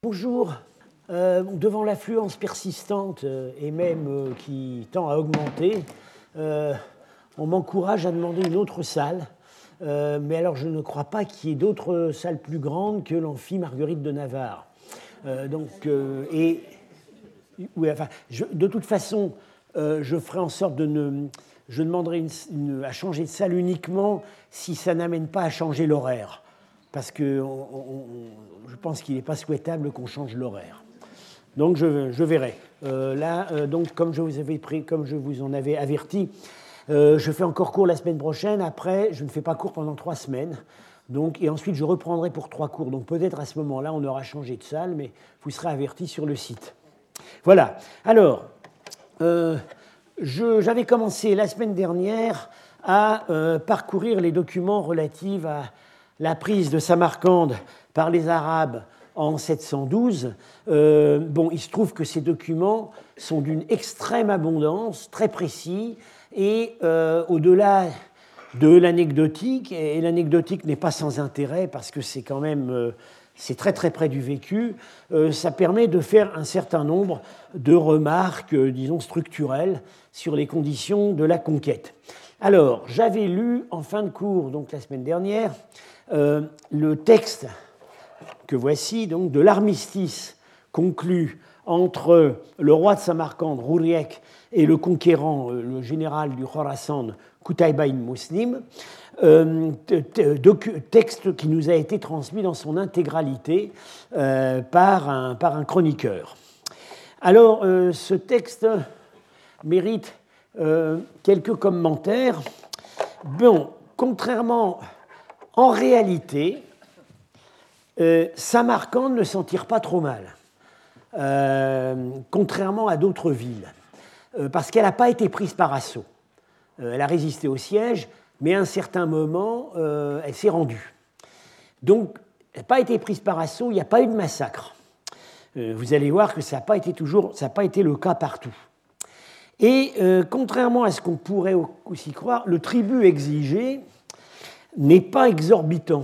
Bonjour. Devant l'affluence persistante et même qui tend à augmenter, on m'encourage à demander une autre salle. Mais alors je ne crois pas qu'il y ait d'autres salles plus grandes que l'amphi Marguerite de Navarre. De toute façon, je ferai en sorte je demanderai à changer de salle uniquement si ça n'amène pas à changer l'horaire. Parce que je pense qu'il n'est pas souhaitable qu'on change l'horaire. Donc je verrai. Donc comme je vous en avais averti, je fais encore cours la semaine prochaine. Après, je ne fais pas cours pendant 3 semaines. Et ensuite, je reprendrai pour 3 cours. Donc peut-être à ce moment-là, on aura changé de salle, mais vous serez avertis sur le site. Voilà. Alors, j'avais commencé la semaine dernière à parcourir les documents relatifs à la prise de Samarcande par les Arabes en 712. Il se trouve que ces documents sont d'une extrême abondance, très précis, et au-delà de l'anecdotique, et l'anecdotique n'est pas sans intérêt parce que c'est quand même c'est très très près du vécu, ça permet de faire un certain nombre de remarques, disons, structurelles sur les conditions de la conquête. Alors, j'avais lu en fin de cours, donc la semaine dernière, le texte que voici, donc, de l'armistice conclu entre le roi de Samarcande, Ruriek, et le conquérant, le général du Khorasan, Qutayba ibn Muslim, texte qui nous a été transmis dans son intégralité par un chroniqueur. Alors, ce texte mérite quelques commentaires. Contrairement, en réalité, Samarcande ne s'en tire pas trop mal, contrairement à d'autres villes, parce qu'elle n'a pas été prise par assaut. Elle a résisté au siège, mais à un certain moment, elle s'est rendue. Donc, elle n'a pas été prise par assaut, il n'y a pas eu de massacre. Vous allez voir que ça n'a pas été le cas partout. Et contrairement à ce qu'on pourrait aussi croire, le tribut exigé n'est pas exorbitant.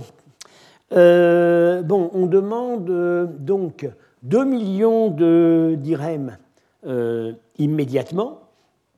On demande donc 2 millions de dirhams immédiatement.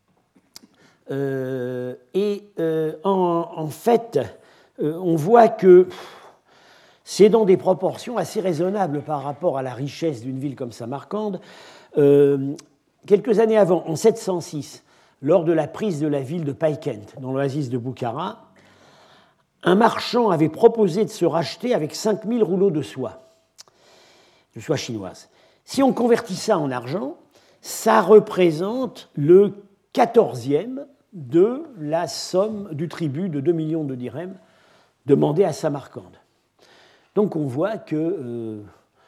En fait, on voit que c'est dans des proportions assez raisonnables par rapport à la richesse d'une ville comme Samarcande. Quelques années avant, en 706, lors de la prise de la ville de Paykent, dans l'oasis de Boukhara, un marchand avait proposé de se racheter avec 5000 rouleaux de soie chinoise. Si on convertit ça en argent, ça représente le 14e de la somme du tribut de 2 millions de dirhams demandé à Samarcande. Donc on voit que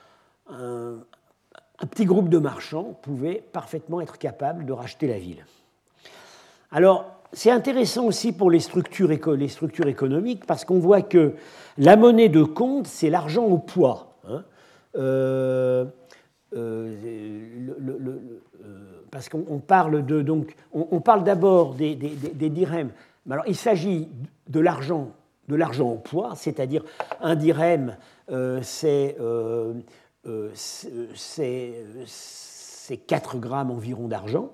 un petit groupe de marchands pouvait parfaitement être capable de racheter la ville. Alors, c'est intéressant aussi pour les structures économiques parce qu'on voit que la monnaie de compte, c'est l'argent au poids. Parce qu'on parle on parle d'abord des dirhams. Alors, il s'agit de l'argent au poids, c'est-à-dire un dirham, c'est 4 grammes environ d'argent.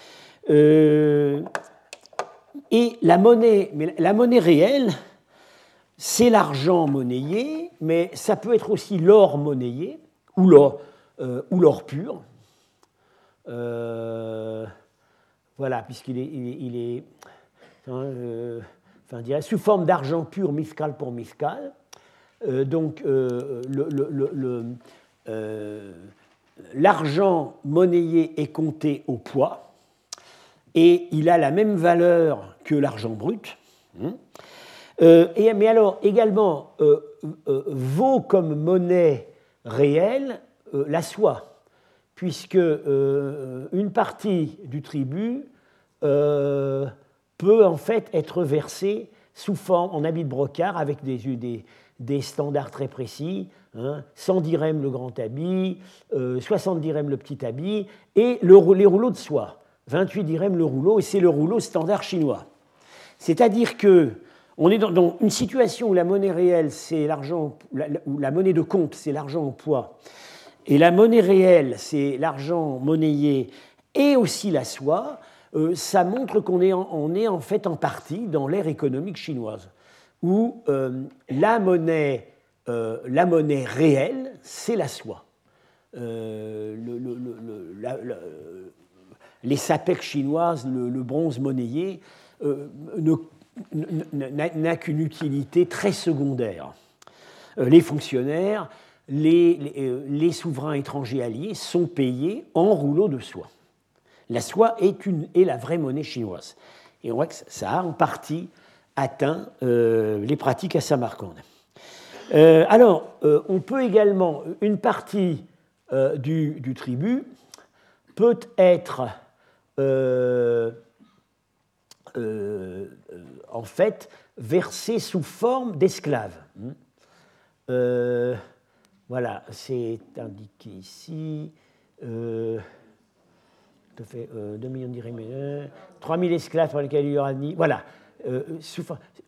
Et la monnaie réelle, c'est l'argent monnayé, mais ça peut être aussi l'or monnayé ou l'or pur. Voilà, puisqu'il est sous forme d'argent pur, mithqal pour mithqal. L'argent monnayé est compté au poids et il a la même valeur que l'argent brut. Mais alors, également, vaut comme monnaie réelle la soie, puisque une partie du tribut peut en fait être versée sous forme en habit de brocart avec des standards très précis, 100 dirhams le grand habit, 60 dirhams le petit habit, et les rouleaux de soie, 28 dirhams le rouleau, et c'est le rouleau standard chinois. C'est-à-dire qu'on est dans une situation où la monnaie réelle, c'est l'argent, où la monnaie de compte, c'est l'argent au poids, Et la monnaie réelle, c'est l'argent monnayé et aussi la soie. Ça montre qu'on est, en fait en partie dans l'ère économique chinoise, où la monnaie réelle, c'est la soie. Les sapèques chinoises, le bronze monnayé, n'a qu'une utilité très secondaire. Les fonctionnaires, les souverains étrangers alliés sont payés en rouleaux de soie. La soie est la vraie monnaie chinoise. Et on voit que ça a en partie atteint les pratiques à Samarcande. Alors, on peut également, une partie du tribut peut être en fait versée sous forme d'esclaves. Voilà, c'est indiqué ici. Tout fait 2 millions de dirhams, 3 000 esclaves pour lesquels il y aura ni. Voilà, sous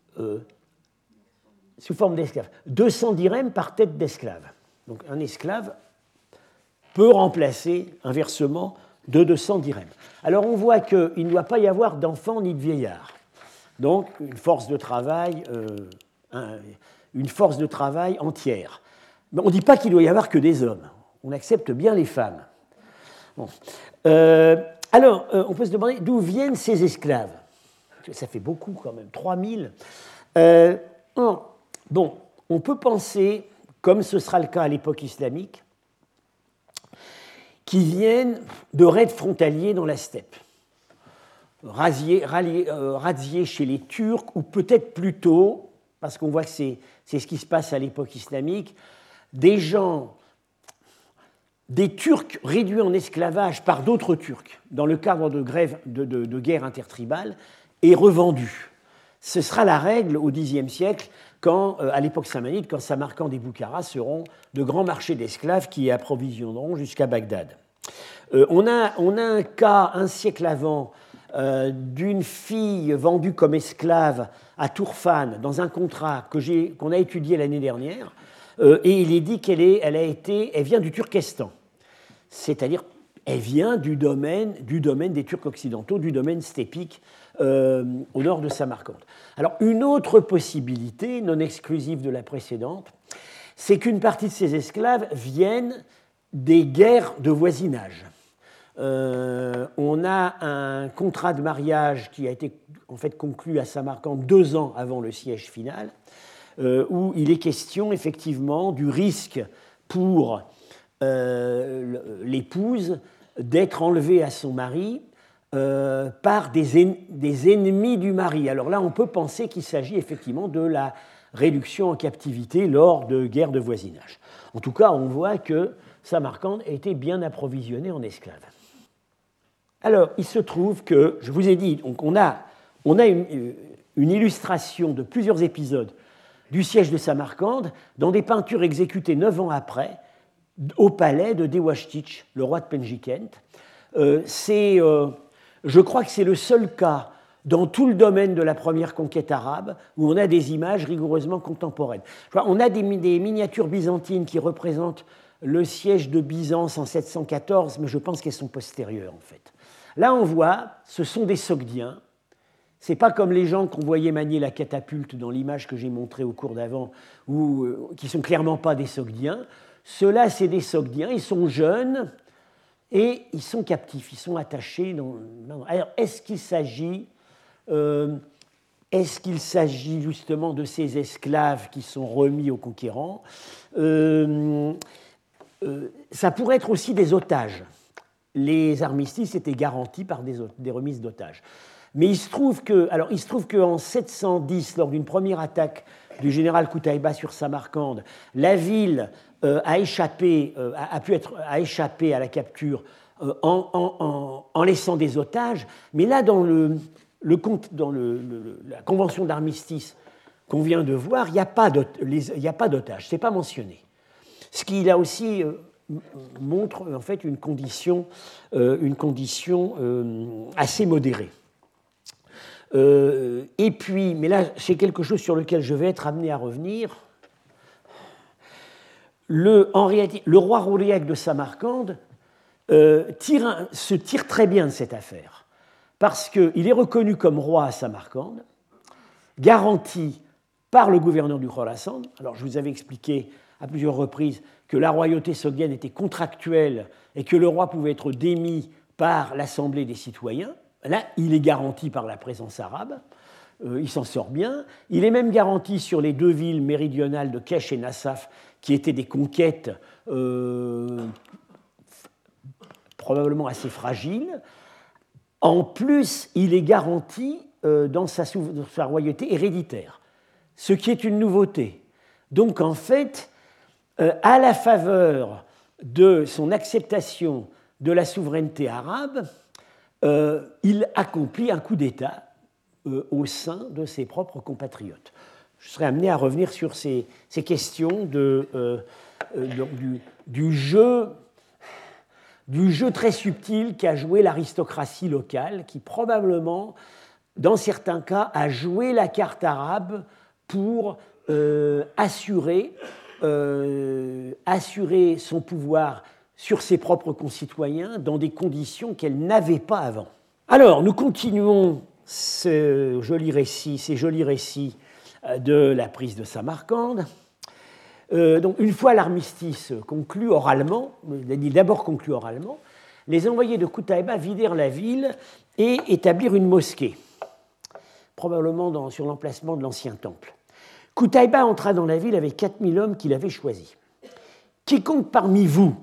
forme d'esclaves. 200 dirhams par tête d'esclave. Donc un esclave peut remplacer un versement de 200 dirhams. Alors on voit qu'il ne doit pas y avoir d'enfants ni de vieillards. Donc une force de travail entière. Mais on ne dit pas qu'il doit y avoir que des hommes. On accepte bien les femmes. Bon. Alors, on peut se demander d'où viennent ces esclaves. Ça fait beaucoup quand même, 3000. Bon, on peut penser, comme ce sera le cas à l'époque islamique, qu'ils viennent de raids frontaliers dans la steppe, razziés chez les Turcs, ou peut-être plutôt, parce qu'on voit que c'est ce qui se passe à l'époque islamique, des Turcs réduits en esclavage par d'autres Turcs dans le cadre de guerres intertribales et revendus. Ce sera la règle au Xe siècle, à l'époque samanide, quand Samarcande et Boukhara seront de grands marchés d'esclaves qui approvisionneront jusqu'à Bagdad. On a un cas, un siècle avant, d'une fille vendue comme esclave à Tourfan dans un contrat qu'on a étudié l'année dernière, et il est dit elle vient du Turkestan. C'est-à-dire, elle vient du domaine des Turcs occidentaux, du domaine steppique au nord de Samarcande. Alors, une autre possibilité, non exclusive de la précédente, c'est qu'une partie de ces esclaves viennent des guerres de voisinage. On a un contrat de mariage qui a été en fait conclu à Samarcande 2 ans avant le siège final, où il est question effectivement du risque pour l'épouse d'être enlevée à son mari par des ennemis du mari. Alors là, on peut penser qu'il s'agit effectivement de la réduction en captivité lors de guerres de voisinage. En tout cas, on voit que Samarcande était bien approvisionnée en esclaves. Alors, il se trouve que, je vous ai dit, donc on a une illustration de plusieurs épisodes du siège de Samarcande dans des peintures exécutées 9 ans après au palais de Dewashtich, le roi de Penjikent. Je crois que c'est le seul cas dans tout le domaine de la première conquête arabe où on a des images rigoureusement contemporaines. On a des miniatures byzantines qui représentent le siège de Byzance en 714, mais je pense qu'elles sont postérieures en fait. Là, on voit, ce sont des Sogdiens. Ce n'est pas comme les gens qu'on voyait manier la catapulte dans l'image que j'ai montrée au cours d'avant, qui ne sont clairement pas des Sogdiens. Ceux-là, c'est des Sogdiens, ils sont jeunes et ils sont captifs, ils sont attachés. Alors, est-ce qu'il s'agit justement de ces esclaves qui sont remis aux conquérants? Ça pourrait être aussi des otages. Les armistices étaient garantis par des remises d'otages. Mais il se trouve qu'en 710, lors d'une première attaque du général Koutaïba sur Samarcande, la ville a échappé à la capture en laissant des otages. Mais là, dans la convention d'armistice qu'on vient de voir, il n'y a pas d'otages, ce n'est pas mentionné. Ce qui là aussi montre en fait une condition assez modérée. Et puis, mais là, c'est quelque chose sur lequel je vais être amené à revenir. en réalité, le roi Rouriac de Samarcande se tire très bien de cette affaire, parce qu'il est reconnu comme roi à Samarcande, garanti par le gouverneur du Khorasan. Alors, je vous avais expliqué à plusieurs reprises que la royauté sogdienne était contractuelle et que le roi pouvait être démis par l'Assemblée des citoyens. Là, il est garanti par la présence arabe. Il s'en sort bien. Il est même garanti sur les 2 villes méridionales de Kesh et Nassaf, qui étaient des conquêtes probablement assez fragiles. En plus, il est garanti dans sa royauté héréditaire, ce qui est une nouveauté. Donc, en fait, à la faveur de son acceptation de la souveraineté arabe, il accomplit un coup d'État au sein de ses propres compatriotes. Je serai amené à revenir sur ces questions du jeu très subtil qu'a joué l'aristocratie locale, qui probablement, dans certains cas, a joué la carte arabe pour assurer son pouvoir sur ses propres concitoyens dans des conditions qu'elle n'avait pas avant. Alors, nous continuons ces jolis récits de la prise de Samarcande. Donc, une fois l'armistice conclu oralement, d'abord conclu oralement, les envoyés de Qutaybah vidèrent la ville et établirent une mosquée, probablement sur l'emplacement de l'ancien temple. Qutaybah entra dans la ville avec 4000 hommes qu'il avait choisis. Quiconque parmi vous,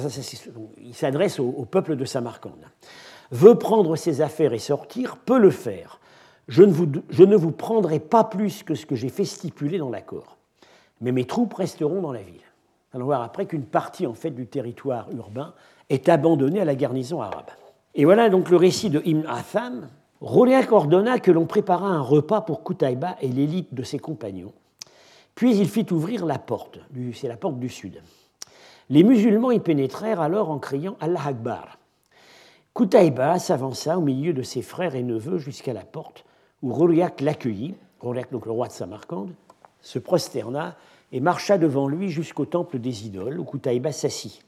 il s'adresse au peuple de Samarcande, veut prendre ses affaires et sortir, peut le faire. Je ne vous prendrai pas plus que ce que j'ai fait stipuler dans l'accord. Mais mes troupes resteront dans la ville. Nous allons voir après qu'une partie en fait, du territoire urbain est abandonnée à la garnison arabe. Et voilà donc le récit de Ibn Atham. Rouriac ordonna que l'on préparât un repas pour Qutaybah et l'élite de ses compagnons. Puis il fit ouvrir la porte, c'est la porte du sud. Les musulmans y pénétrèrent alors en criant « Allah Akbar ». Qutaybah s'avança au milieu de ses frères et neveux jusqu'à la porte, où Rouriac l'accueillit, Rouriac donc le roi de Samarcande, se prosterna et marcha devant lui jusqu'au temple des idoles, où Qutaybah s'assit.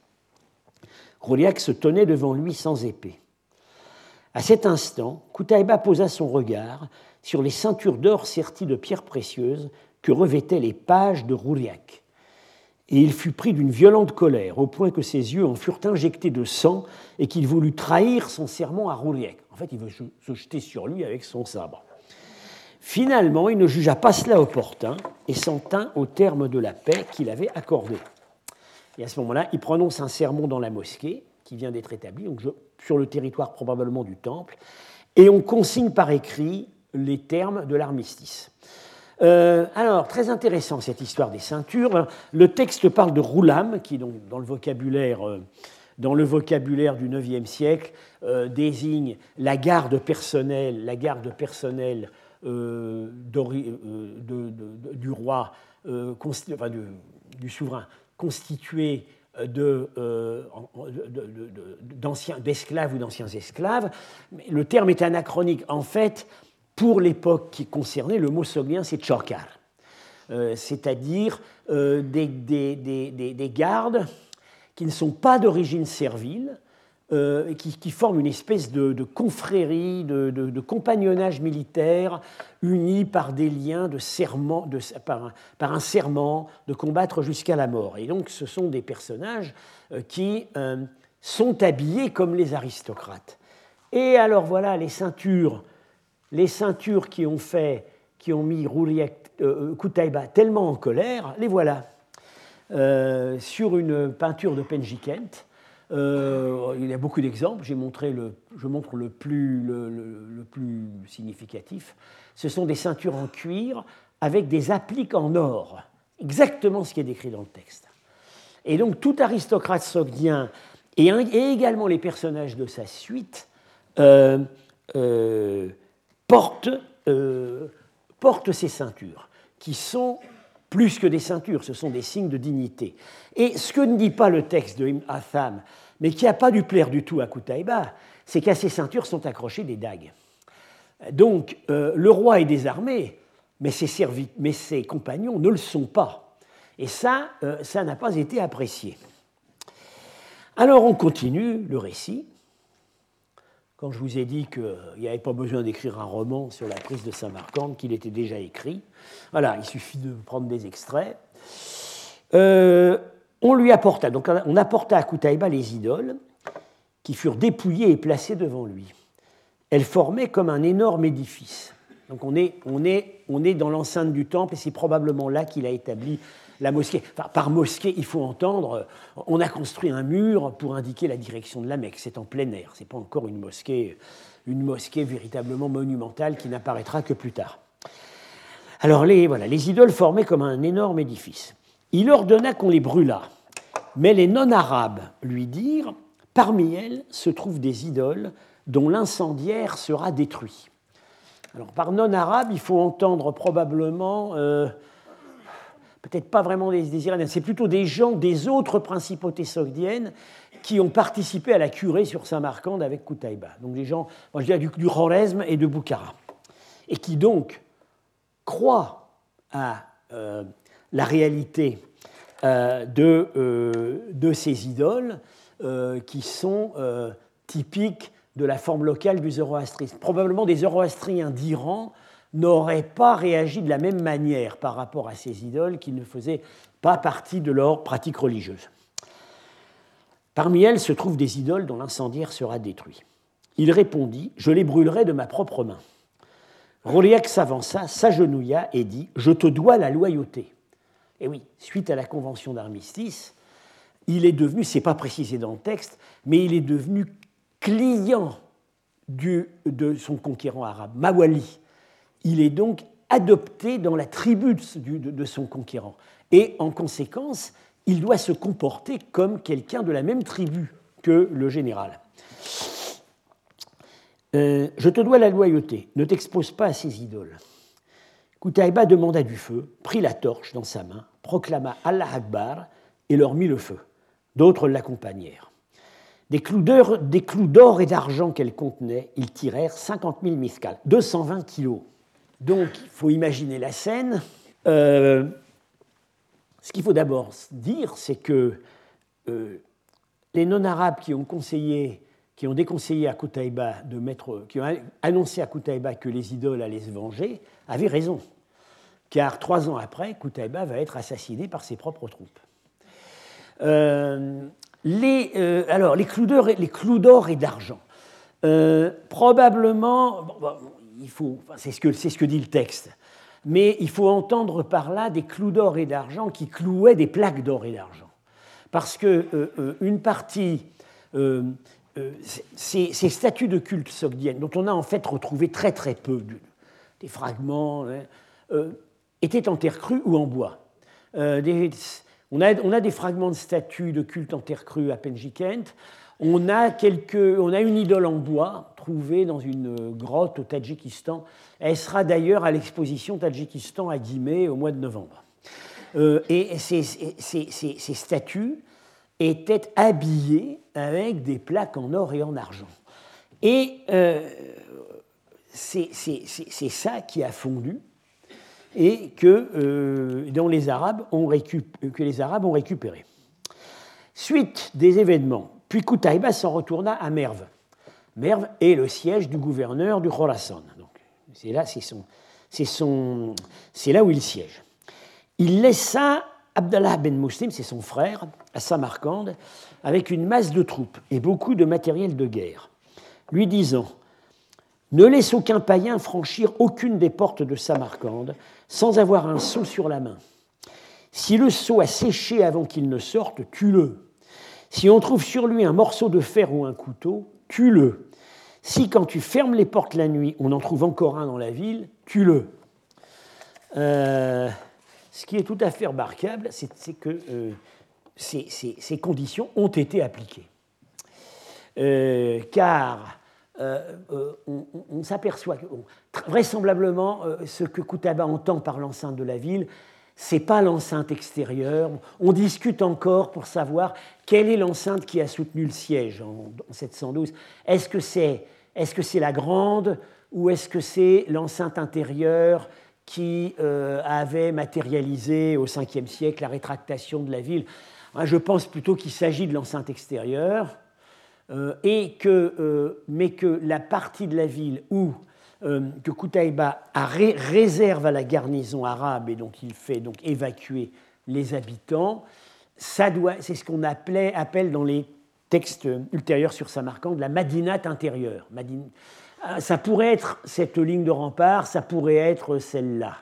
Rouriac se tenait devant lui sans épée. À cet instant, Qutaybah posa son regard sur les ceintures d'or serties de pierres précieuses que revêtaient les pages de Rouriac. Et il fut pris d'une violente colère, au point que ses yeux en furent injectés de sang et qu'il voulut trahir son serment à Rouriac. En fait, il veut se jeter sur lui avec son sabre. Finalement, il ne jugea pas cela opportun et s'en tint au terme de la paix qu'il avait accordée. Et à ce moment-là, il prononce un sermon dans la mosquée, qui vient d'être établie, donc sur le territoire probablement du temple, et on consigne par écrit les termes de l'armistice. Alors, très intéressant cette histoire des ceintures. Le texte parle de roulam, qui donc dans le vocabulaire du IXe siècle désigne la garde personnelle du roi, du souverain, constituée d'esclaves ou d'anciens esclaves. Mais le terme est anachronique. En fait, pour l'époque qui concernait, le mot sogdien, c'est tchokar, c'est-à-dire des gardes qui ne sont pas d'origine servile, qui forment une espèce de confrérie, de compagnonnage militaire unis par des liens de serment, par un serment de combattre jusqu'à la mort. Et donc ce sont des personnages qui sont habillés comme les aristocrates. Et alors voilà les ceintures qui ont mis Qutaybah tellement en colère, les voilà. Sur une peinture de Penjikent. Il y a beaucoup d'exemples, je montre le plus significatif. Ce sont des ceintures en cuir avec des appliques en or, exactement ce qui est décrit dans le texte. Et donc tout aristocrate sogdien et également les personnages de sa suite portent ces ceintures, qui sont plus que des ceintures, ce sont des signes de dignité. Et ce que ne dit pas le texte de Ibn Atham, mais qui n'a pas dû plaire du tout à Qutaybah, c'est qu'à ces ceintures sont accrochées des dagues. Donc, le roi est désarmé, mais ses compagnons ne le sont pas. Et ça n'a pas été apprécié. Alors on continue le récit. Quand je vous ai dit qu'il n'y avait pas besoin d'écrire un roman sur la prise de Samarcande, qu'il était déjà écrit, voilà, il suffit de prendre des extraits. On apporta à Qutaybah les idoles qui furent dépouillées et placées devant lui. Elles formaient comme un énorme édifice. Donc on est dans l'enceinte du temple et c'est probablement là qu'il a établi la mosquée. Enfin, par mosquée, il faut entendre, on a construit un mur pour indiquer la direction de la Mecque. C'est en plein air, ce n'est pas encore une mosquée véritablement monumentale qui n'apparaîtra que plus tard. Alors les idoles formaient comme un énorme édifice. Il ordonna qu'on les brûlât, mais les non-arabes lui dirent « Parmi elles se trouvent des idoles dont l'incendiaire sera détruit. » Alors par non-arabes, il faut entendre probablement, peut-être pas vraiment des Iraniens, c'est plutôt des gens des autres principautés sogdiennes qui ont participé à la curée sur Samarcande avec Qutaybah. Donc des gens, moi je dirais du Khorezm et de Boukhara, et qui donc croient à la réalité de ces idoles qui sont typiques de la forme locale du zoroastrisme. Probablement des zoroastriens d'Iran n'auraient pas réagi de la même manière par rapport à ces idoles qui ne faisaient pas partie de leur pratique religieuse. Parmi elles se trouvent des idoles dont l'incendiaire sera détruit. Il répondit « Je les brûlerai de ma propre main ». Roliac s'avança, s'agenouilla et dit « Je te dois la loyauté ». Et oui, suite à la convention d'armistice, il est devenu, ce n'est pas précisé dans le texte, mais il est devenu client de son conquérant arabe, Mawali. Il est donc adopté dans la tribu de son conquérant. Et en conséquence, il doit se comporter comme quelqu'un de la même tribu que le général. Je te dois la loyauté, ne t'expose pas à ces idoles. Qutaybah demanda du feu, prit la torche dans sa main, proclama Allah Akbar et leur mit le feu. D'autres l'accompagnèrent. Des clous d'or et d'argent qu'elle contenait, ils tirèrent 50 000 miskal, 220 kilos. Donc, il faut imaginer la scène. Ce qu'il faut d'abord dire, c'est que les non-arabes qui ont déconseillé à Qutaybah qui ont annoncé à Qutaybah que les idoles allaient se venger, avaient raison. Car 3 ans après, Qutaybah va être assassiné par ses propres troupes. Les clous d'or et d'argent. Probablement, c'est ce que dit le texte, mais il faut entendre par là des clous d'or et d'argent qui clouaient des plaques d'or et d'argent. Parce qu'une partie, ces statues de culte sogdiennes, dont on a en fait retrouvé très très peu, des fragments, étaient en terre crue ou en bois. On a des fragments de statues de culte en terre crue à Penjikent. On a une idole en bois trouvée dans une grotte au Tadjikistan. Elle sera d'ailleurs à l'exposition Tadjikistan à Guimet au mois de novembre. Et ces statues étaient habillées avec des plaques en or et en argent. Et c'est ça qui a fondu et que les Arabes ont récupéré. Suite des événements, puis Qutaybah s'en retourna à Merv. Merv est le siège du gouverneur du Khorasan. Donc, c'est là où il siège. Il laissa Abdallah ben Muslim, c'est son frère, à Samarcande, avec une masse de troupes et beaucoup de matériel de guerre, lui disant « Ne laisse aucun païen franchir aucune des portes de Samarcande sans avoir un sceau sur la main. Si le sceau a séché avant qu'il ne sorte, tue-le. Si on trouve sur lui un morceau de fer ou un couteau, tue-le. Si quand tu fermes les portes la nuit, on en trouve encore un dans la ville, tue-le. » Ce qui est tout à fait remarquable, c'est que ces conditions ont été appliquées. Car on s'aperçoit que vraisemblablement ce que Qutaybah entend par l'enceinte de la ville, ce n'est pas l'enceinte extérieure. On discute encore pour savoir quelle est l'enceinte qui a soutenu le siège en 712. Est-ce que c'est la grande ou est-ce que c'est l'enceinte intérieure qui avait matérialisé au 5e siècle la rétractation de la ville. Je pense plutôt qu'il s'agit de l'enceinte extérieure, mais que la partie de la ville que Qutaïba réserve à la garnison arabe et donc il fait donc évacuer les habitants, c'est ce qu'on appelle dans les textes ultérieurs sur Samarcande la Madinat intérieure. Ça pourrait être cette ligne de rempart, ça pourrait être celle-là.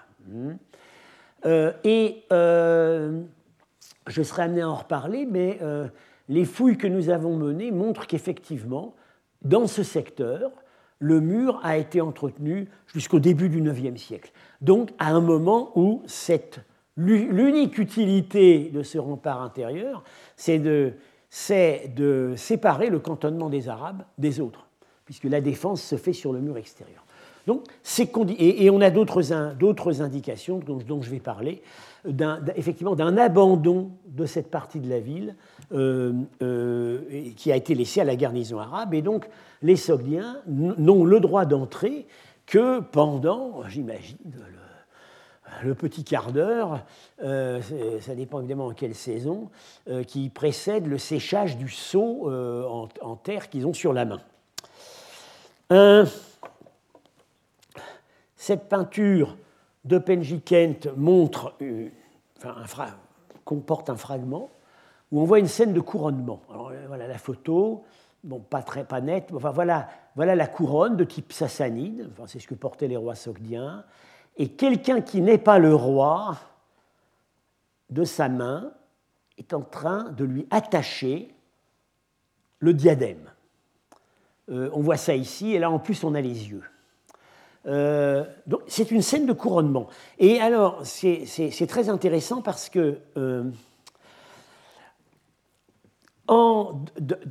Je serai amené à en reparler, mais les fouilles que nous avons menées montrent qu'effectivement, dans ce secteur, le mur a été entretenu jusqu'au début du IXe siècle. Donc, à un moment où l'unique utilité de ce rempart intérieur, c'est de séparer le cantonnement des Arabes des autres, puisque la défense se fait sur le mur extérieur. Donc, et on a d'autres indications dont je vais parler, effectivement d'un abandon de cette partie de la ville qui a été laissée à la garnison arabe. Et donc, les Sogdiens n'ont le droit d'entrer que pendant, j'imagine, le petit quart d'heure, ça dépend évidemment en quelle saison, qui précède le séchage du seau en terre qu'ils ont sur la main. Cette peinture de Penjikent comporte un fragment où on voit une scène de couronnement. Alors, voilà la photo, bon, pas nette, enfin, voilà la couronne de type sassanide, enfin, c'est ce que portaient les rois sogdiens, et quelqu'un qui n'est pas le roi, de sa main, est en train de lui attacher le diadème. On voit ça ici, et là en plus on a les yeux. Donc, c'est une scène de couronnement. Et alors, c'est très intéressant parce que en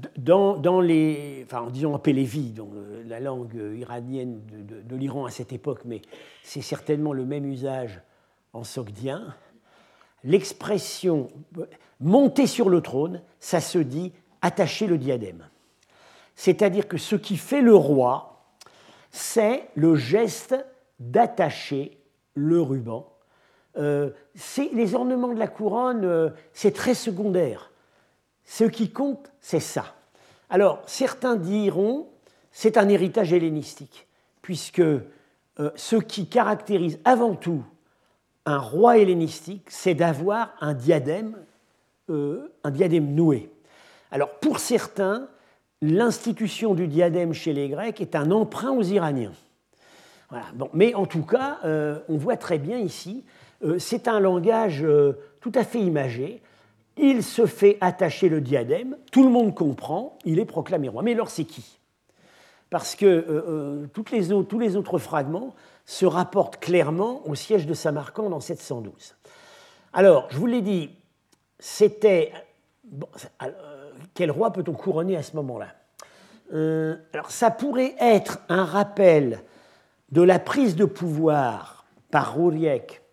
pélévi, donc la langue iranienne de l'Iran à cette époque, mais c'est certainement le même usage en sogdien, l'expression monter sur le trône, ça se dit attacher le diadème. C'est-à-dire que ce qui fait le roi, c'est le geste d'attacher le ruban. Les ornements de la couronne, c'est très secondaire. Ce qui compte, c'est ça. Alors, certains diront, c'est un héritage hellénistique, puisque ce qui caractérise avant tout un roi hellénistique, c'est d'avoir un diadème noué. Alors, pour certains, l'institution du diadème chez les Grecs est un emprunt aux Iraniens. Voilà. Bon, mais en tout cas, on voit très bien ici, c'est un langage tout à fait imagé. Il se fait attacher le diadème, tout le monde comprend, il est proclamé roi. Mais alors c'est qui? Parce que tous les autres fragments se rapportent clairement au siège de Samarcande en 712. Alors, je vous l'ai dit, c'était... Bon, quel roi peut-on couronner à ce moment-là? Alors, ça pourrait être un rappel de la prise de pouvoir par Rouriek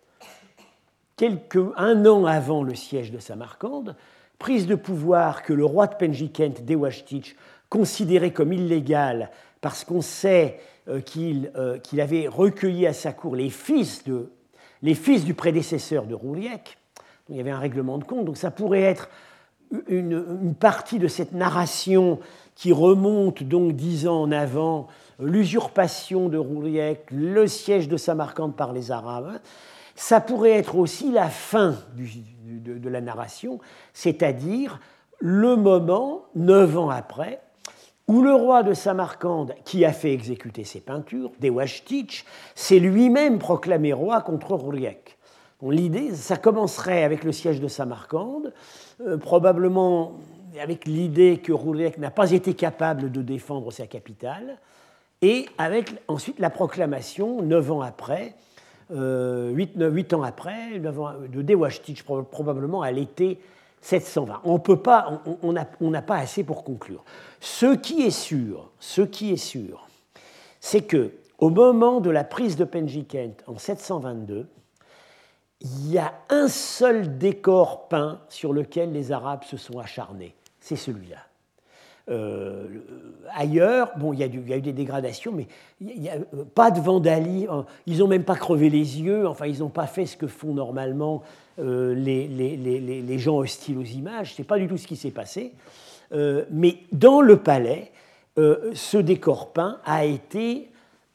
un an avant le siège de Samarcande, prise de pouvoir que le roi de Penjikent, Dewashtic, considérait comme illégale parce qu'on sait qu'il avait recueilli à sa cour les fils du prédécesseur de Rouriek. Il y avait un règlement de compte, donc ça pourrait être une partie de cette narration qui remonte donc 10 ans en avant, l'usurpation de Rouriek, le siège de Samarcande par les Arabes. Ça pourrait être aussi la fin de la narration, c'est-à-dire le moment, 9 ans après, où le roi de Samarcande, qui a fait exécuter ses peintures, Dewashtic, s'est lui-même proclamé roi contre Rouriek. Bon, l'idée, ça commencerait avec le siège de Samarcande, probablement avec l'idée que Rouriek n'a pas été capable de défendre sa capitale, et avec ensuite la proclamation, 9 ans après, 8 ans après, de Dewashtic, probablement à l'été 720. On n'a pas assez pour conclure. Ce qui est sûr, c'est que au moment de la prise de Penjikent en 722, il y a un seul décor peint sur lequel les Arabes se sont acharnés. C'est celui-là. ailleurs. Bon, il y a eu des dégradations, mais il n'y a pas de vandalisme. Ils n'ont même pas crevé les yeux. Enfin, ils n'ont pas fait ce que font normalement les gens hostiles aux images. Ce n'est pas du tout ce qui s'est passé. Mais dans le palais, ce décor peint a été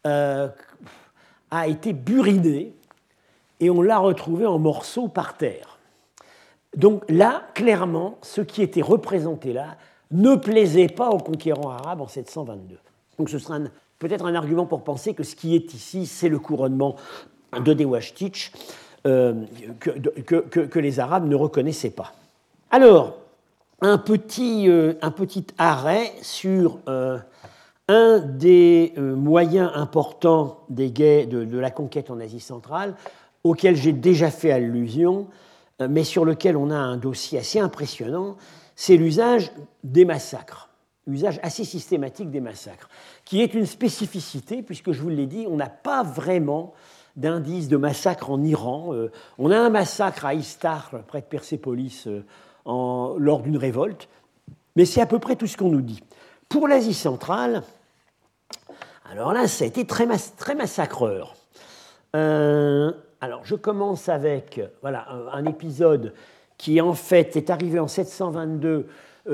buriné et on l'a retrouvé en morceaux par terre. Donc là, clairement, ce qui était représenté là ne plaisait pas aux conquérants arabes en 722. Donc ce sera peut-être un argument pour penser que ce qui est ici, c'est le couronnement de Dewashtich que les Arabes ne reconnaissaient pas. Alors, un petit arrêt sur un des moyens importants de la conquête en Asie centrale, auquel j'ai déjà fait allusion, mais sur lequel on a un dossier assez impressionnant, c'est l'usage des massacres, l'usage assez systématique des massacres, qui est une spécificité, puisque je vous l'ai dit, on n'a pas vraiment d'indice de massacre en Iran. On a un massacre à Istar, près de Persépolis, lors d'une révolte, mais c'est à peu près tout ce qu'on nous dit. Pour l'Asie centrale, alors là, ça a été très massacreur. Alors, je commence avec un épisode qui, en fait, est arrivé en 722.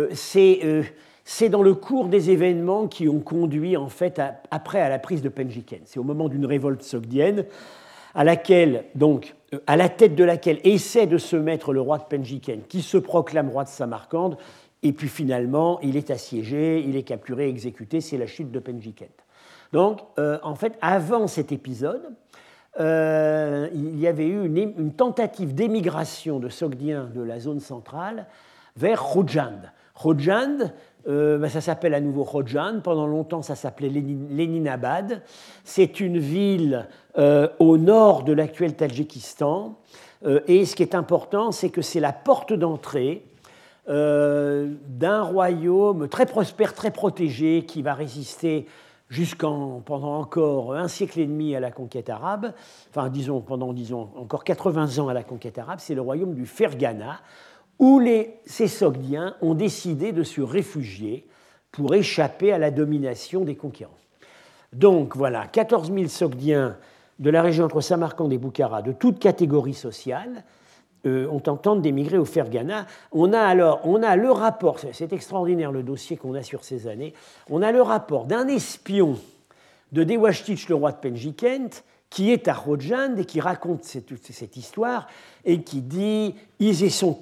C'est dans le cours des événements qui ont conduit, en fait, après à la prise de Penjiken. C'est au moment d'une révolte sogdienne, à la tête de laquelle essaie de se mettre le roi de Penjiken, qui se proclame roi de Samarcande, et puis finalement, il est assiégé, il est capturé, exécuté, c'est la chute de Penjiken. Donc, en fait, avant cet épisode, il y avait eu une tentative d'émigration de Sogdiens de la zone centrale vers Khojand. Khojand, ça s'appelle à nouveau Khojand, pendant longtemps ça s'appelait Léninabad. C'est une ville au nord de l'actuel Tadjikistan, et ce qui est important, c'est que c'est la porte d'entrée d'un royaume très prospère, très protégé, qui va résister pendant encore un siècle et demi à la conquête arabe, pendant encore 80 ans à la conquête arabe, c'est le royaume du Fergana, où ces Sogdiens ont décidé de se réfugier pour échapper à la domination des conquérants. Donc voilà, 14 000 Sogdiens de la région entre Samarcande et Boukhara, de toute catégorie sociale, tentent d'émigrer au Fergana. On a le rapport, c'est extraordinaire le dossier qu'on a sur ces années, on a le rapport d'un espion de Dewashtich, le roi de Penjikent, qui est à Khojand et qui raconte cette histoire et qui dit ils sont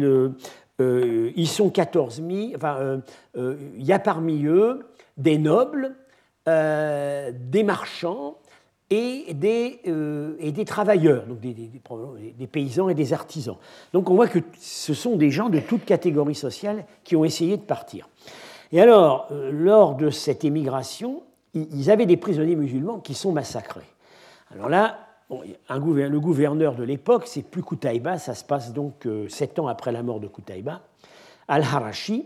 14 000, il y a parmi eux des nobles, des marchands, et des travailleurs, donc des paysans et des artisans. Donc on voit que ce sont des gens de toute catégorie sociale qui ont essayé de partir. Et alors, lors de cette émigration, ils avaient des prisonniers musulmans qui sont massacrés. Alors là, le gouverneur de l'époque, c'est plus Qutaïba, ça se passe donc 7 ans après la mort de Qutaïba. Al-Harashi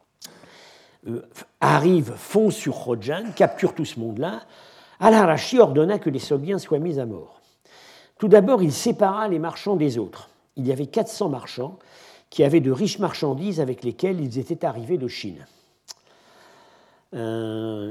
fond sur Khojand, capture tout ce monde-là. Al-Harashi ordonna que les Sogdiens soient mis à mort. Tout d'abord, il sépara les marchands des autres. Il y avait 400 marchands qui avaient de riches marchandises avec lesquelles ils étaient arrivés de Chine. Alors,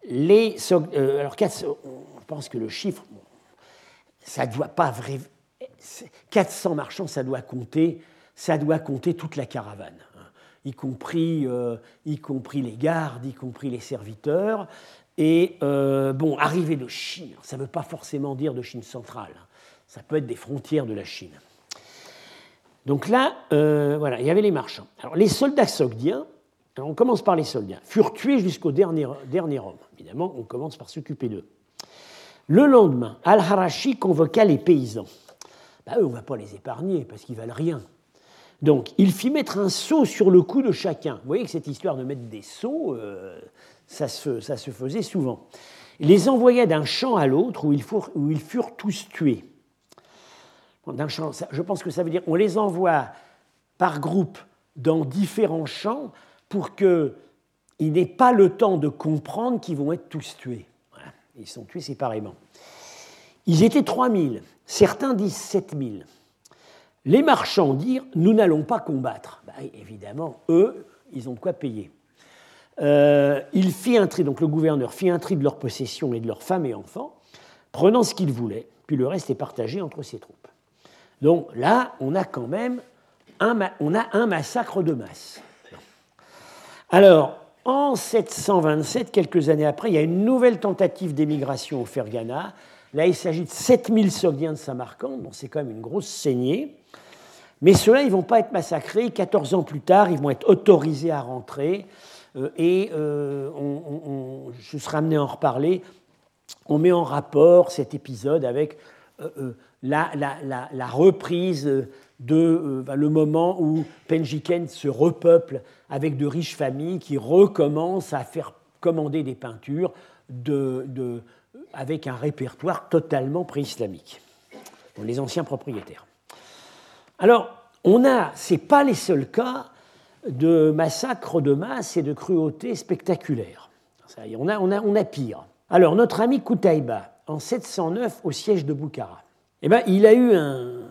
on pense que le chiffre, ça ne doit pas vrai. 400 marchands, ça doit compter toute la caravane, y compris les gardes, y compris les serviteurs. Et arriver de Chine, ça ne veut pas forcément dire de Chine centrale, ça peut être des frontières de la Chine. Donc là, il y avait les marchands. Alors les soldats sogdiens, on commence par les soldats, furent tués jusqu'au dernier homme. Évidemment, on commence par s'occuper d'eux. Le lendemain, Al-Harashi convoqua les paysans. Eux, on ne va pas les épargner parce qu'ils ne valent rien. Donc, il fit mettre un sceau sur le cou de chacun. Vous voyez que cette histoire de mettre des sceaux, ça se faisait souvent. Il les envoya d'un champ à l'autre où ils furent tous tués. D'un champ, je pense que ça veut dire on les envoie par groupe dans différents champs pour qu'ils n'aient pas le temps de comprendre qu'ils vont être tous tués. Voilà. Ils sont tués séparément. Ils étaient 3000, certains disent 7000. Les marchands dirent « nous n'allons pas combattre ». Évidemment, eux, ils ont de quoi payer. il fit un tri, donc le gouverneur fit un tri de leurs possessions et de leurs femmes et enfants, prenant ce qu'il voulait, puis le reste est partagé entre ses troupes. Donc là, on a quand même un massacre de masse. Alors, en 727, quelques années après, il y a une nouvelle tentative d'émigration au Fergana. Là, il s'agit de 7000 Sogdiens de Samarcande, donc c'est quand même une grosse saignée. Mais ceux-là, ils ne vont pas être massacrés. 14 ans plus tard, ils vont être autorisés à rentrer. Je serai amené à en reparler. On met en rapport cet épisode avec la reprise le moment où Penjiken se repeuple avec de riches familles qui recommencent à faire commander des peintures avec un répertoire totalement pré-islamique. Donc, les anciens propriétaires. Alors, ce n'est pas les seuls cas de massacres de masse et de cruauté spectaculaires. On a pire. Alors, notre ami Qutaïba, en 709, au siège de Boukhara, il a eu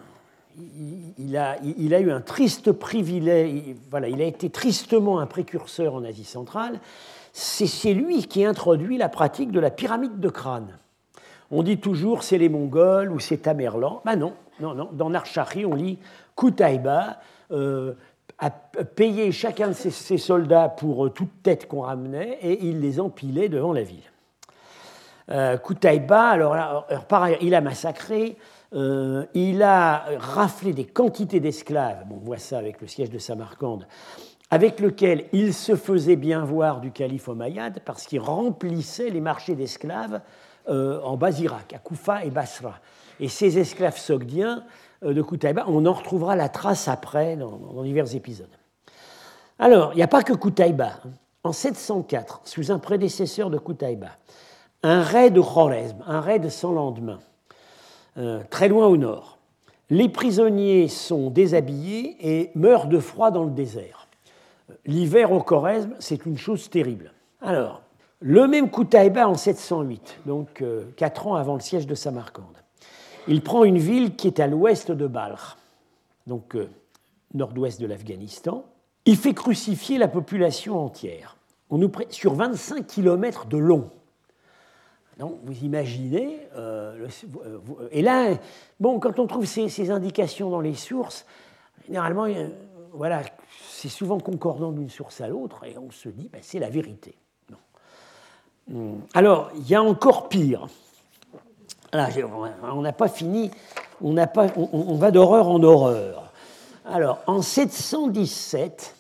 un triste privilège. Voilà, il a été tristement un précurseur en Asie centrale. C'est lui qui introduit la pratique de la pyramide de crâne. On dit toujours c'est les Mongols ou c'est Tamerlan. Non. Dans Narshari, on lit Qutaïba a payé chacun de ses soldats pour toute tête qu'on ramenait et il les empilait devant la ville. Qutaïba, alors par ailleurs, il a massacré, il a raflé des quantités d'esclaves, on voit ça avec le siège de Samarcande, avec lequel il se faisait bien voir du calife omeyyade parce qu'il remplissait les marchés d'esclaves en bas Irak, à Koufa et Basra. Et ces esclaves sogdiens de Qutaïba, on en retrouvera la trace après dans divers épisodes. Alors, il n'y a pas que Qutaïba. En 704, sous un prédécesseur de Qutaïba, un raid de Khorezm, un raid sans lendemain, très loin au nord. Les prisonniers sont déshabillés et meurent de froid dans le désert. L'hiver au Khorezm, c'est une chose terrible. Alors, le même Qutaïba en 708, donc 4 ans avant le siège de Samarcande, il prend une ville qui est à l'ouest de Balkh, donc nord-ouest de l'Afghanistan. Il fait crucifier la population entière, sur 25 km de long. Donc, vous imaginez, et là, quand on trouve ces indications dans les sources, généralement, voilà, c'est souvent concordant d'une source à l'autre, et on se dit, c'est la vérité. Non. Alors, il y a encore pire. Là, on n'a pas fini, on va d'horreur en horreur. Alors, en 717,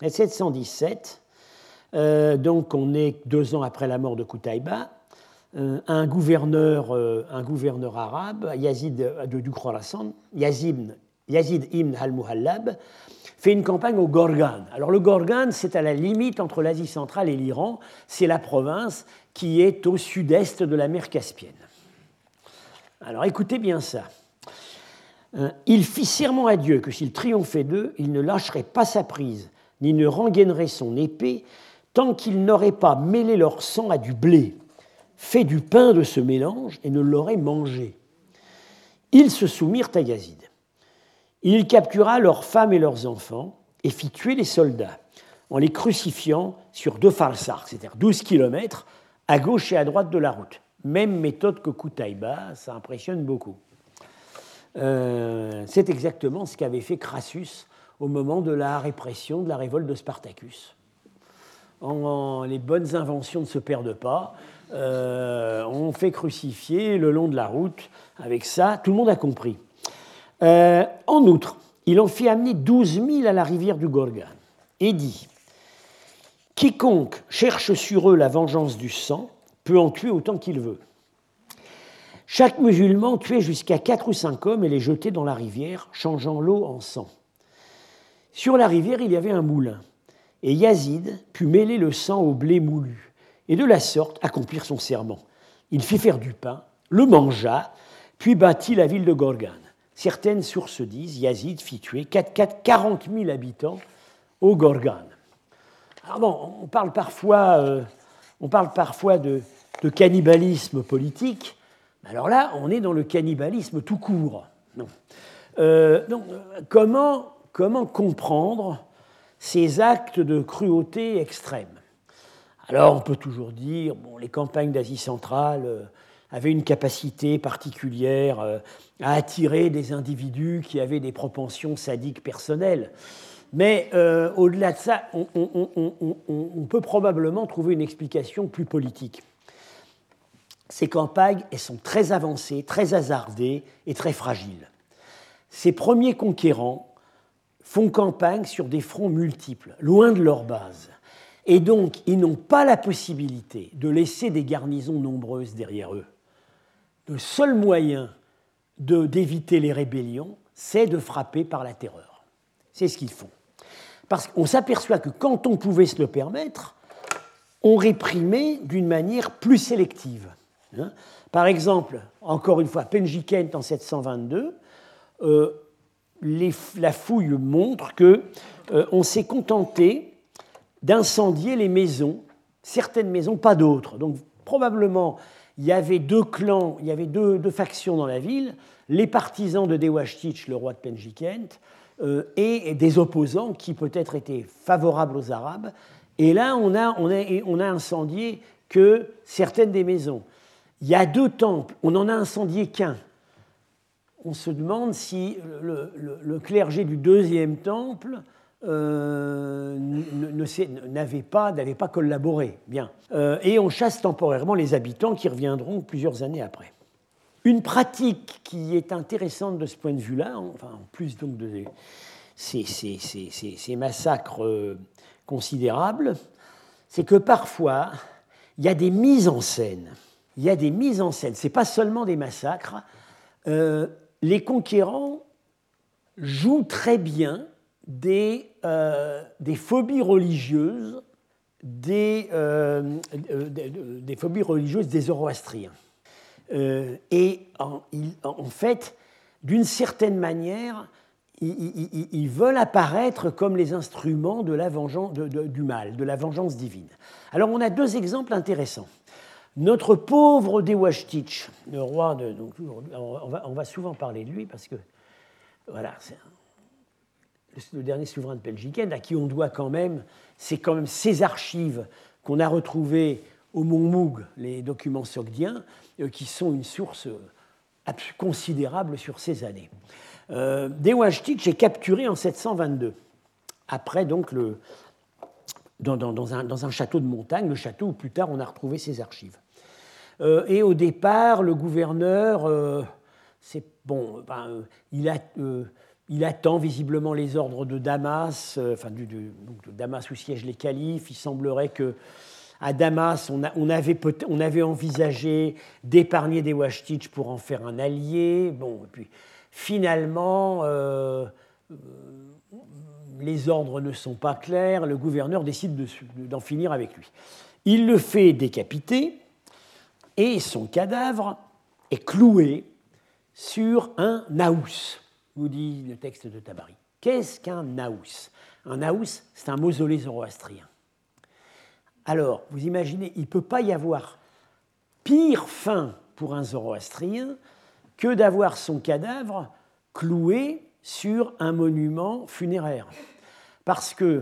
donc on est 2 ans après la mort de Qutaïba, un gouverneur arabe, Yazid du Khorasan, Yazid ibn al-Muhallab, fait une campagne au Gorgan. Alors le Gorgan, c'est à la limite entre l'Asie centrale et l'Iran, c'est la province qui est au sud-est de la mer Caspienne. Alors écoutez bien ça. Il fit serment à Dieu que s'il triomphait d'eux, il ne lâcherait pas sa prise, ni ne rengainerait son épée, tant qu'il n'aurait pas mêlé leur sang à du blé, fait du pain de ce mélange et ne l'aurait mangé. Ils se soumirent à Yazid. Il captura leurs femmes et leurs enfants et fit tuer les soldats en les crucifiant sur 2 farsakh, c'est-à-dire 12 km, à gauche et à droite de la route. Même méthode que Qutaïba, ça impressionne beaucoup. C'est exactement ce qu'avait fait Crassus au moment de la répression de la révolte de Spartacus. Les bonnes inventions ne se perdent pas. On fait crucifier le long de la route. Avec ça, tout le monde a compris. En outre, il en fit amener 12 000 à la rivière du Gorgan et dit « Quiconque cherche sur eux la vengeance du sang peut en tuer autant qu'il veut. Chaque musulman tuait jusqu'à 4 ou 5 hommes et les jetait dans la rivière, changeant l'eau en sang. Sur la rivière, il y avait un moulin, et Yazid put mêler le sang au blé moulu, et de la sorte accomplir son serment. Il fit faire du pain, le mangea, puis bâtit la ville de Gorgan. Certaines sources disent Yazid fit tuer 40 000 habitants au Gorgan. Alors on parle parfois de cannibalisme politique. Alors là, on est dans le cannibalisme tout court. Non. Donc, comment comprendre ces actes de cruauté extrême ? Alors on peut toujours dire, bon, les campagnes d'Asie centrale avaient une capacité particulière à attirer des individus qui avaient des propensions sadiques personnelles. Mais au-delà de ça, on peut probablement trouver une explication plus politique. Ces campagnes, elles sont très avancées, très hasardées et très fragiles. Ces premiers conquérants font campagne sur des fronts multiples, loin de leur base. Et donc, ils n'ont pas la possibilité de laisser des garnisons nombreuses derrière eux. Le seul moyen d'éviter les rébellions, c'est de frapper par la terreur. C'est ce qu'ils font. Parce qu'on s'aperçoit que quand on pouvait se le permettre, on réprimait d'une manière plus sélective. Par exemple, encore une fois, Penjikent en 722, la fouille montre qu'on s'est contenté d'incendier les maisons, certaines maisons, pas d'autres. Donc probablement, il y avait deux clans, il y avait deux factions dans la ville, les partisans de Dewashtich, le roi de Penjikent, et des opposants qui peut-être étaient favorables aux Arabes. Et là, on a incendié que certaines des maisons. Il y a deux temples, on n'en a incendié qu'un. On se demande si le clergé du deuxième temple n'avait pas collaboré. Bien. Et on chasse temporairement les habitants qui reviendront plusieurs années après. Une pratique qui est intéressante de ce point de vue-là, enfin, en plus donc de ces massacres considérables, c'est que parfois, il y a des mises en scène. Il y a des mises en scène. Ce n'est pas seulement des massacres. Les conquérants jouent très bien des phobies religieuses, des phobies religieuses des Zoroastriens. Et en fait, d'une certaine manière, ils veulent apparaître comme les instruments de la vengeance, du mal, de la vengeance divine. Alors on a deux exemples intéressants. Notre pauvre Dewashtich, le roi de... Donc, on va souvent parler de lui parce que, voilà, c'est le dernier souverain de Penjikent, à qui on doit quand même ces archives qu'on a retrouvées au Mont Moug, les documents sogdiens, qui sont une source considérable sur ces années. Dewashtich est capturé en 722, après donc dans un château de montagne, le château où plus tard on a retrouvé ses archives. Et au départ, le gouverneur, il attend visiblement les ordres de Damas, de Damas où siègent les califes. Il semblerait qu'à Damas, on avait envisagé d'épargner Dewashtich pour en faire un allié. Bon, et puis finalement, les ordres ne sont pas clairs. Le gouverneur décide d'en finir avec lui. Il le fait décapiter. Et son cadavre est cloué sur un naous, nous dit le texte de Tabari. Qu'est-ce qu'un naous ? Un naous, c'est un mausolée zoroastrien. Alors, vous imaginez, il ne peut pas y avoir pire fin pour un zoroastrien que d'avoir son cadavre cloué sur un monument funéraire. Parce que,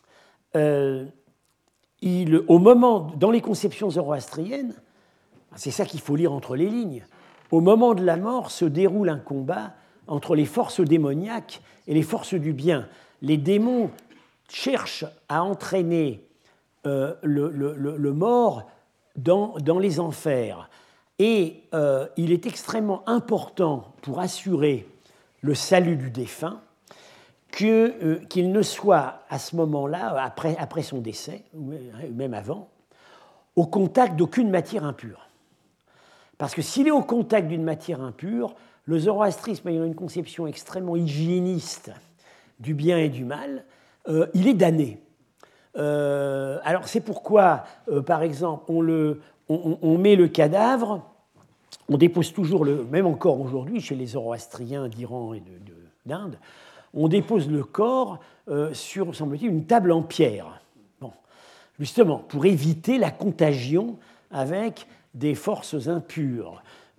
au moment, dans les conceptions zoroastriennes, c'est ça qu'il faut lire entre les lignes. Au moment de la mort se déroule un combat entre les forces démoniaques et les forces du bien. Les démons cherchent à entraîner le mort dans les enfers. Et il est extrêmement important pour assurer le salut du défunt qu'il ne soit à ce moment-là, après son décès, ou même avant, au contact d'aucune matière impure. Parce que s'il est au contact d'une matière impure, le zoroastrisme ayant une conception extrêmement hygiéniste du bien et du mal, il est damné. Alors c'est pourquoi, par exemple, on met le cadavre, on dépose toujours, même encore aujourd'hui chez les zoroastriens d'Iran et d'Inde, on dépose le corps sur, semble-t-il, une table en pierre. Bon, justement, pour éviter la contagion avec des forces impures.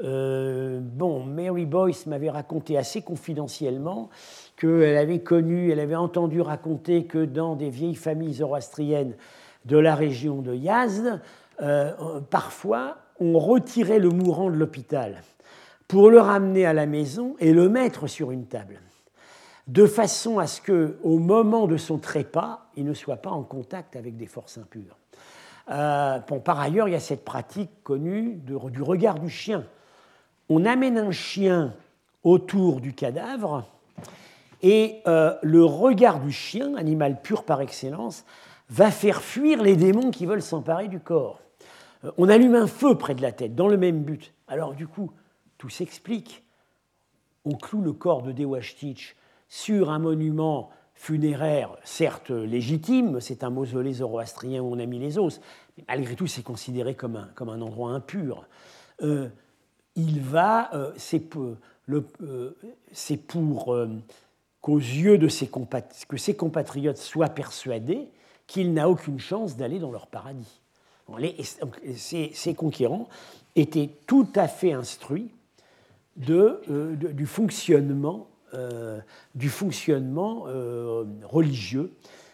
Mary Boyce m'avait raconté assez confidentiellement qu'elle avait entendu raconter que dans des vieilles familles zoroastriennes, de la région de Yazd, parfois, on retirait le mourant de l'hôpital pour le ramener à la maison et le mettre sur une table, de façon à ce qu'au moment de son trépas, il ne soit pas en contact avec des forces impures. Par ailleurs, il y a cette pratique connue du regard du chien. On amène un chien autour du cadavre et le regard du chien, animal pur par excellence, va faire fuir les démons qui veulent s'emparer du corps. On allume un feu près de la tête, dans le même but. Alors du coup, tout s'explique. On cloue le corps de Dewashtich sur un monument funéraire, certes légitime, c'est un mausolée zoroastrien où on a mis les os, mais malgré tout, c'est considéré comme un endroit impur. C'est pour qu'aux yeux de que ses compatriotes soient persuadés qu'il n'a aucune chance d'aller dans leur paradis. Ces conquérants étaient tout à fait instruits du fonctionnement religieux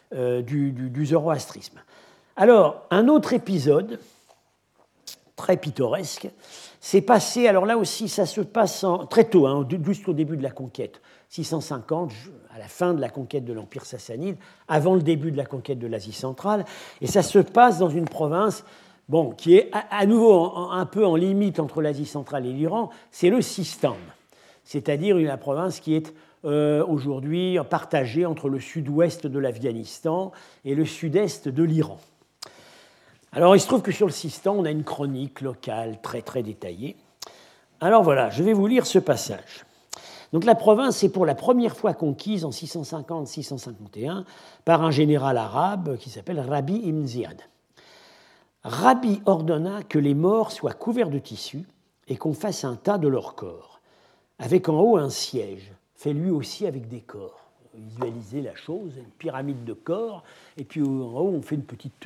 du zoroastrisme. Alors, un autre épisode très pittoresque s'est passé, alors là aussi, ça se passe très tôt, juste au début de la conquête, 650, à la fin de la conquête de l'Empire sassanide, avant le début de la conquête de l'Asie centrale, et ça se passe dans une province qui est à nouveau un peu en limite entre l'Asie centrale et l'Iran, c'est le Sistan, c'est-à-dire la province qui est aujourd'hui partagée entre le sud-ouest de l'Afghanistan et le sud-est de l'Iran. Alors, il se trouve que sur le Sistan, on a une chronique locale très, très détaillée. Alors voilà, je vais vous lire ce passage. Donc, la province est pour la première fois conquise en 650-651 par un général arabe qui s'appelle Rabbi ibn Ziyad. Rabbi ordonna que les morts soient couverts de tissu et qu'on fasse un tas de leurs corps, avec en haut un siège, fait lui aussi avec des corps. Visualisez la chose, une pyramide de corps, et puis en haut, on fait une petite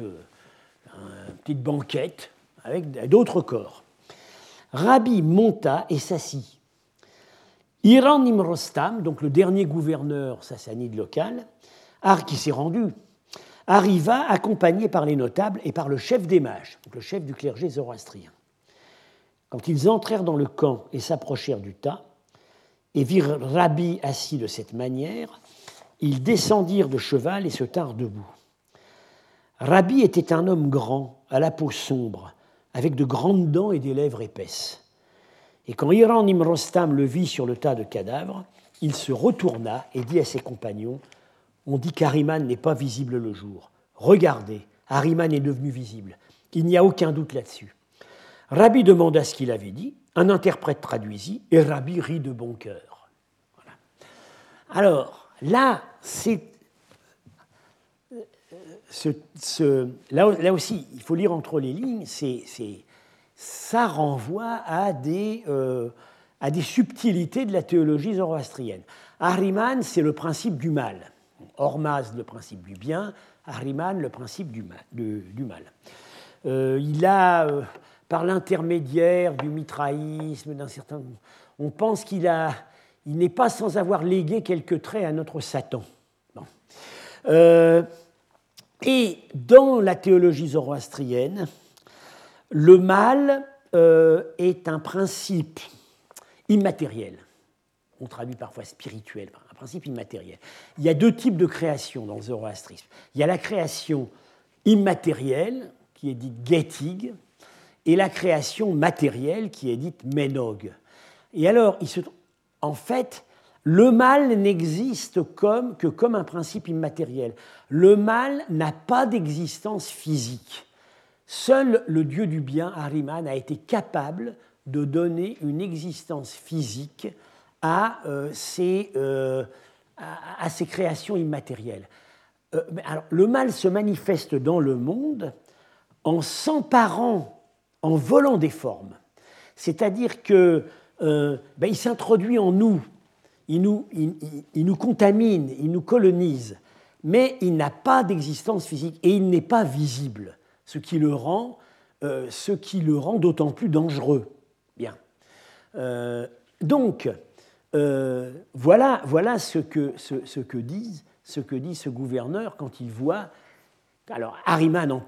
banquette avec d'autres corps. Rabbi monta et s'assit. Iran Nimrostam, donc le dernier gouverneur sassanide local, qui s'est rendu, arriva accompagné par les notables et par le chef des mages, donc le chef du clergé zoroastrien. Quand ils entrèrent dans le camp et s'approchèrent du tas, et virent Rabbi assis de cette manière, ils descendirent de cheval et se tinrent debout. Rabbi était un homme grand, à la peau sombre, avec de grandes dents et des lèvres épaisses. Et quand Iran Nimrostam le vit sur le tas de cadavres, il se retourna et dit à ses compagnons « On dit qu'Ahriman n'est pas visible le jour. Regardez, Ahriman est devenu visible. Il n'y a aucun doute là-dessus. » Rabbi demanda ce qu'il avait dit, un interprète traduisit, et Rabbi rit de bon cœur. Voilà. Alors, là, là aussi, il faut lire entre les lignes, ça renvoie à des subtilités de la théologie zoroastrienne. Ahriman, c'est le principe du mal. Hormazd, le principe du bien. Ahriman, le principe du mal. Il a, par l'intermédiaire du mitraïsme, on pense qu'il n'est pas sans avoir légué quelques traits à notre Satan. Bon. Et dans la théologie zoroastrienne, le mal est un principe immatériel. On traduit parfois spirituel, un principe immatériel. Il y a deux types de création dans le zoroastrisme. Il y a la création immatérielle, qui est dite getig, et la création matérielle, qui est dite menog. Et alors, en fait, le mal n'existe que comme un principe immatériel. Le mal n'a pas d'existence physique. Seul le dieu du bien, Ahriman, a été capable de donner une existence physique à ces créations immatérielles. Alors, le mal se manifeste dans le monde en s'emparant, en volant des formes. C'est-à-dire qu'il s'introduit en nous, il nous contamine, il nous colonise, mais il n'a pas d'existence physique et il n'est pas visible, ce qui le rend d'autant plus dangereux. Bien. Donc, voilà ce que dit ce gouverneur quand il voit Alors, Ahriman,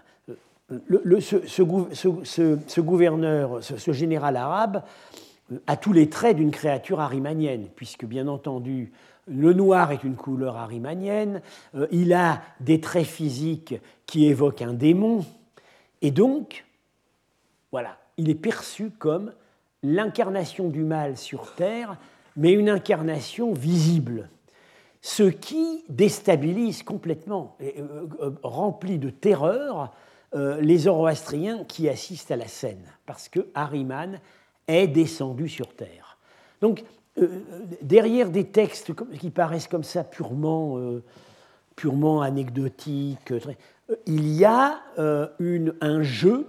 ce gouverneur, ce général arabe, a tous les traits d'une créature ahrimanienne, puisque, bien entendu, le noir est une couleur ahrimanienne, il a des traits physiques qui évoquent un démon, et donc, voilà, il est perçu comme l'incarnation du mal sur Terre, mais une incarnation visible, ce qui déstabilise complètement, remplit de terreur les Zoroastriens qui assistent à la scène, parce que Ahriman est descendu sur Terre. Donc, derrière des textes qui paraissent comme ça purement anecdotiques, il y a un jeu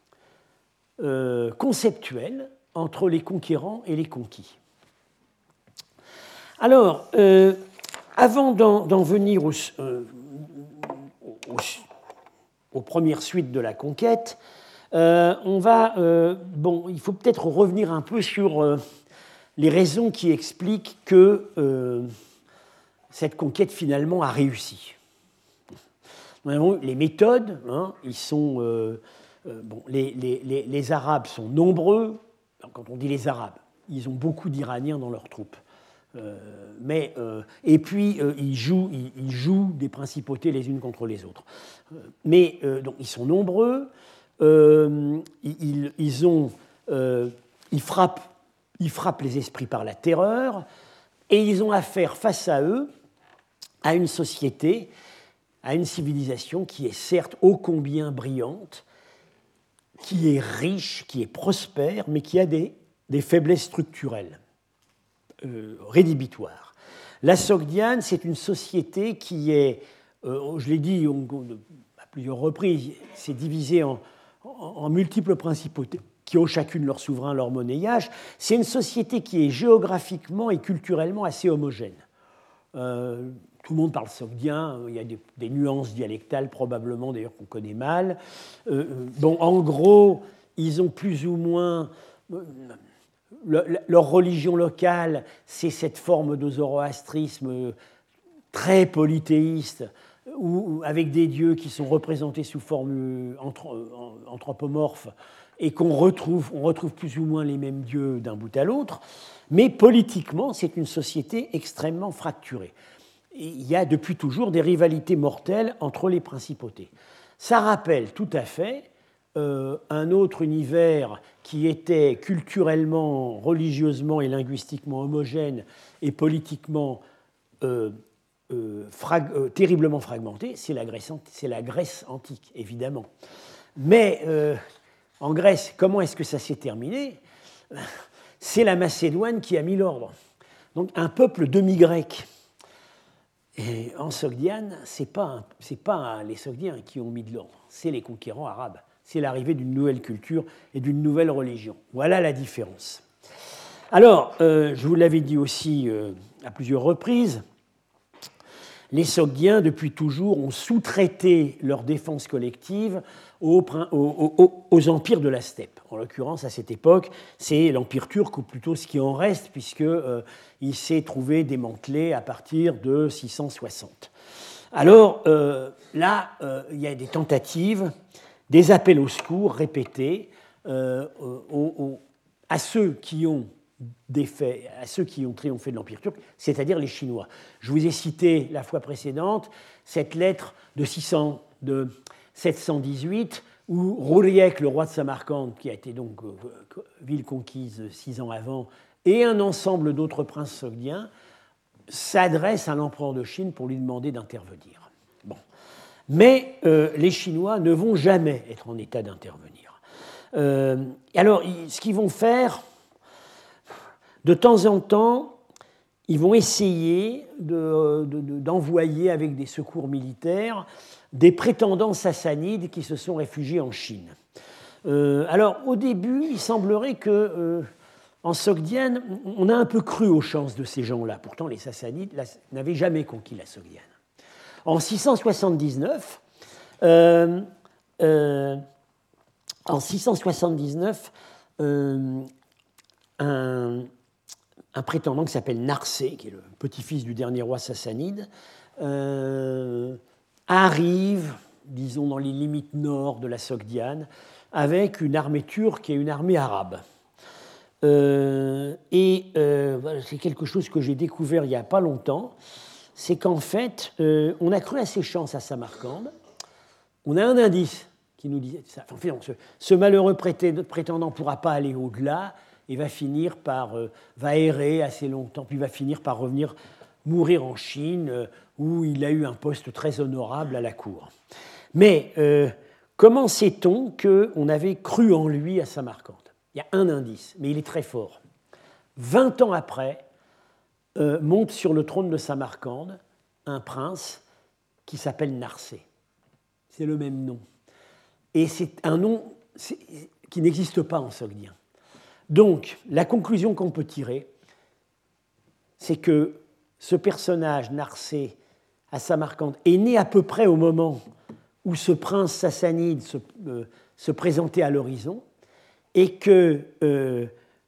conceptuel entre les conquérants et les conquis. Alors, avant d'en venir aux premières suites de la conquête, il faut peut-être revenir un peu sur les raisons qui expliquent que cette conquête finalement a réussi. Les méthodes, ils sont les Arabes sont nombreux. Quand on dit les Arabes, ils ont beaucoup d'Iraniens dans leurs troupes. Et puis, ils jouent des principautés les unes contre les autres. Donc, ils sont nombreux. Ils frappent les esprits par la terreur. Et ils ont affaire face à eux à une société, à une civilisation qui est certes ô combien brillante, qui est riche, qui est prospère, mais qui a des faiblesses structurelles rédhibitoires. La Sogdiane, c'est une société qui est, je l'ai dit à plusieurs reprises, c'est divisé en multiples principautés qui ont chacune leur souverain, leur monnayage. C'est une société qui est géographiquement et culturellement assez homogène. Tout le monde parle sogdien, il y a des nuances dialectales probablement, d'ailleurs qu'on connaît mal. En gros, ils ont plus ou moins... leur religion locale, c'est cette forme de zoroastrisme très polythéiste, avec des dieux qui sont représentés sous forme anthropomorphe, et on retrouve plus ou moins les mêmes dieux d'un bout à l'autre. Mais politiquement, c'est une société extrêmement fracturée. Il y a depuis toujours des rivalités mortelles entre les principautés. Ça rappelle tout à fait un autre univers qui était culturellement, religieusement et linguistiquement homogène et politiquement terriblement fragmenté, c'est la Grèce antique, évidemment. Mais en Grèce, comment est-ce que ça s'est terminé ? C'est la Macédoine qui a mis l'ordre. Donc un peuple demi-grec. Et en Sogdiane, ce n'est pas les Sogdiens qui ont mis de l'ordre, c'est les conquérants arabes. C'est l'arrivée d'une nouvelle culture et d'une nouvelle religion. Voilà la différence. Alors, je vous l'avais dit aussi à plusieurs reprises, les Sogdiens, depuis toujours, ont sous-traité leur défense collective aux empires de la steppe. En l'occurrence, à cette époque, c'est l'empire turc, ou plutôt ce qui en reste, puisqu'il s'est trouvé démantelé à partir de 660. Alors, là, il y a des tentatives, des appels au secours répétés à ceux qui ont triomphé de l'Empire turc, c'est-à-dire les Chinois. Je vous ai cité la fois précédente cette lettre de 718 où Rouriek, le roi de Samarcande, qui a été donc ville conquise 6 ans avant, et un ensemble d'autres princes sogdiens s'adressent à l'empereur de Chine pour lui demander d'intervenir. Bon. Mais les Chinois ne vont jamais être en état d'intervenir. Alors, ce qu'ils vont faire, de temps en temps, ils vont essayer d'envoyer avec des secours militaires des prétendants sassanides qui se sont réfugiés en Chine. Alors, au début, il semblerait qu'en Sogdiane, on a un peu cru aux chances de ces gens-là. Pourtant, les Sassanides n'avaient jamais conquis la Sogdiane. En 679, un prétendant qui s'appelle Narsé, qui est le petit-fils du dernier roi sassanide, arrive disons dans les limites nord de la Sogdiane, avec une armée turque et une armée arabe. Voilà, c'est quelque chose que j'ai découvert il n'y a pas longtemps, c'est qu'en fait, on a cru à ses chances à Samarcande. On a un indice qui nous dit ça. Enfin, ce malheureux prétendant ne pourra pas aller au-delà et va finir par va errer assez longtemps, puis va finir par revenir mourir en Chine, où il a eu un poste très honorable à la cour. Mais comment sait-on qu'on avait cru en lui à Samarcande? Il y a un indice, mais il est très fort. 20 ans après, monte sur le trône de Samarcande un prince qui s'appelle Narsé. C'est le même nom. Et c'est un nom qui n'existe pas en sogdien. Donc, la conclusion qu'on peut tirer, c'est que ce personnage, Narsé, à Samarcande, est né à peu près au moment où ce prince sassanide se présentait à l'horizon, et qu'on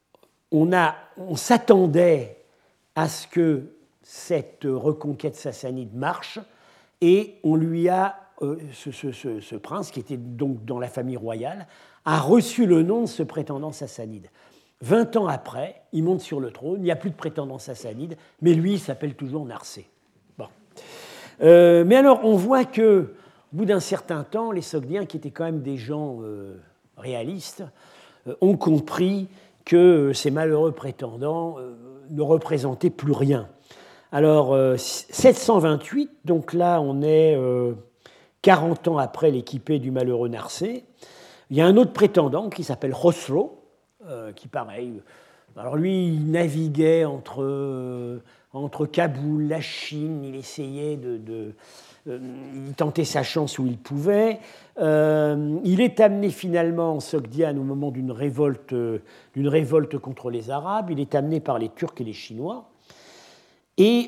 s'attendait à ce que cette reconquête sassanide marche, et on lui a, ce prince, qui était donc dans la famille royale, a reçu le nom de ce prétendant sassanide. 20 ans après, il monte sur le trône, il n'y a plus de prétendant sassanide, mais lui, il s'appelle toujours Narsé. Bon. Mais alors, on voit qu'au bout d'un certain temps, les Sogdiens, qui étaient quand même des gens réalistes, ont compris que ces malheureux prétendants ne représentaient plus rien. Alors, 728, donc là, on est 40 ans après l'équipée du malheureux Narsé, il y a un autre prétendant qui s'appelle Khosro, qui, pareil, alors lui, il naviguait entre Kaboul, la Chine, il essayait il tentait sa chance où il pouvait. Il est amené finalement en Sogdiane au moment d'une révolte contre les Arabes. Il est amené par les Turcs et les Chinois. Et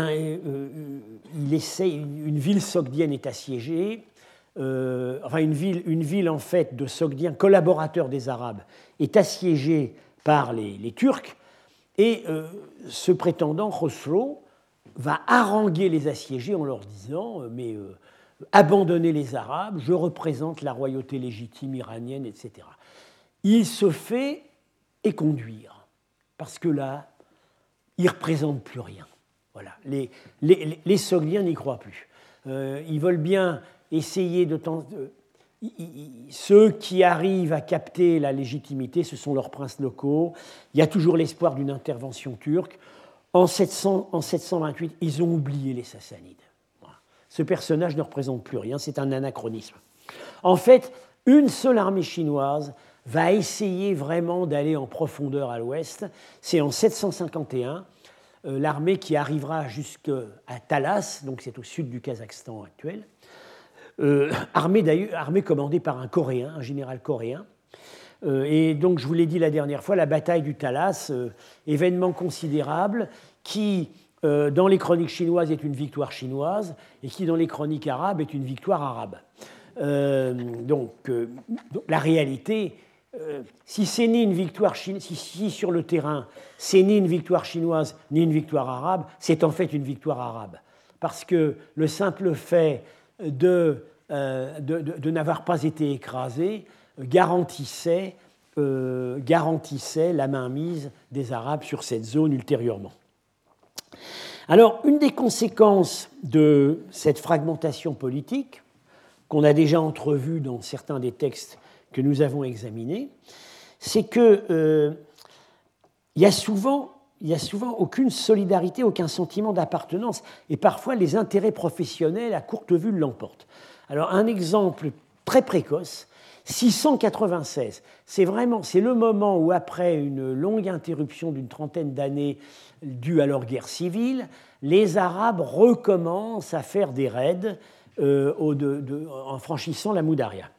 une ville sogdienne est assiégée. Enfin, une ville en fait de Sogdiens, collaborateurs des Arabes, est assiégée par les Turcs. Et ce prétendant, Khosro, va haranguer les assiégés en leur disant abandonnez les Arabes, je représente la royauté légitime iranienne, etc. Il se fait éconduire, parce que là, il ne représente plus rien. Voilà. Les Sogdiens n'y croient plus. Ils veulent bien essayer ceux qui arrivent à capter la légitimité, ce sont leurs princes locaux. Il y a toujours l'espoir d'une intervention turque. En 728, ils ont oublié les Sassanides. Voilà. Ce personnage ne représente plus rien, c'est un anachronisme. En fait, une seule armée chinoise va essayer vraiment d'aller en profondeur à l'ouest. C'est en 751, l'armée qui arrivera jusqu'à Talas, donc c'est au sud du Kazakhstan actuel, armée commandée par un Coréen, un général coréen. Et donc, je vous l'ai dit la dernière fois, la bataille du Talas, événement considérable qui, dans les chroniques chinoises, est une victoire chinoise et qui, dans les chroniques arabes, est une victoire arabe. Donc, la réalité, si c'est ni une victoire si sur le terrain, c'est ni une victoire chinoise ni une victoire arabe, c'est en fait une victoire arabe. Parce que le simple fait de n'avoir pas été écrasé garantissait la mainmise des Arabes sur cette zone ultérieurement. Alors, une des conséquences de cette fragmentation politique, qu'on a déjà entrevue dans certains des textes que nous avons examinés, c'est qu'il y a souvent aucune solidarité, aucun sentiment d'appartenance, et parfois les intérêts professionnels à courte vue l'emportent. Alors, un exemple très précoce, 696, c'est le moment où, après une longue interruption d'une trentaine d'années due à leur guerre civile, les Arabes recommencent à faire des raids en franchissant la Moudaria.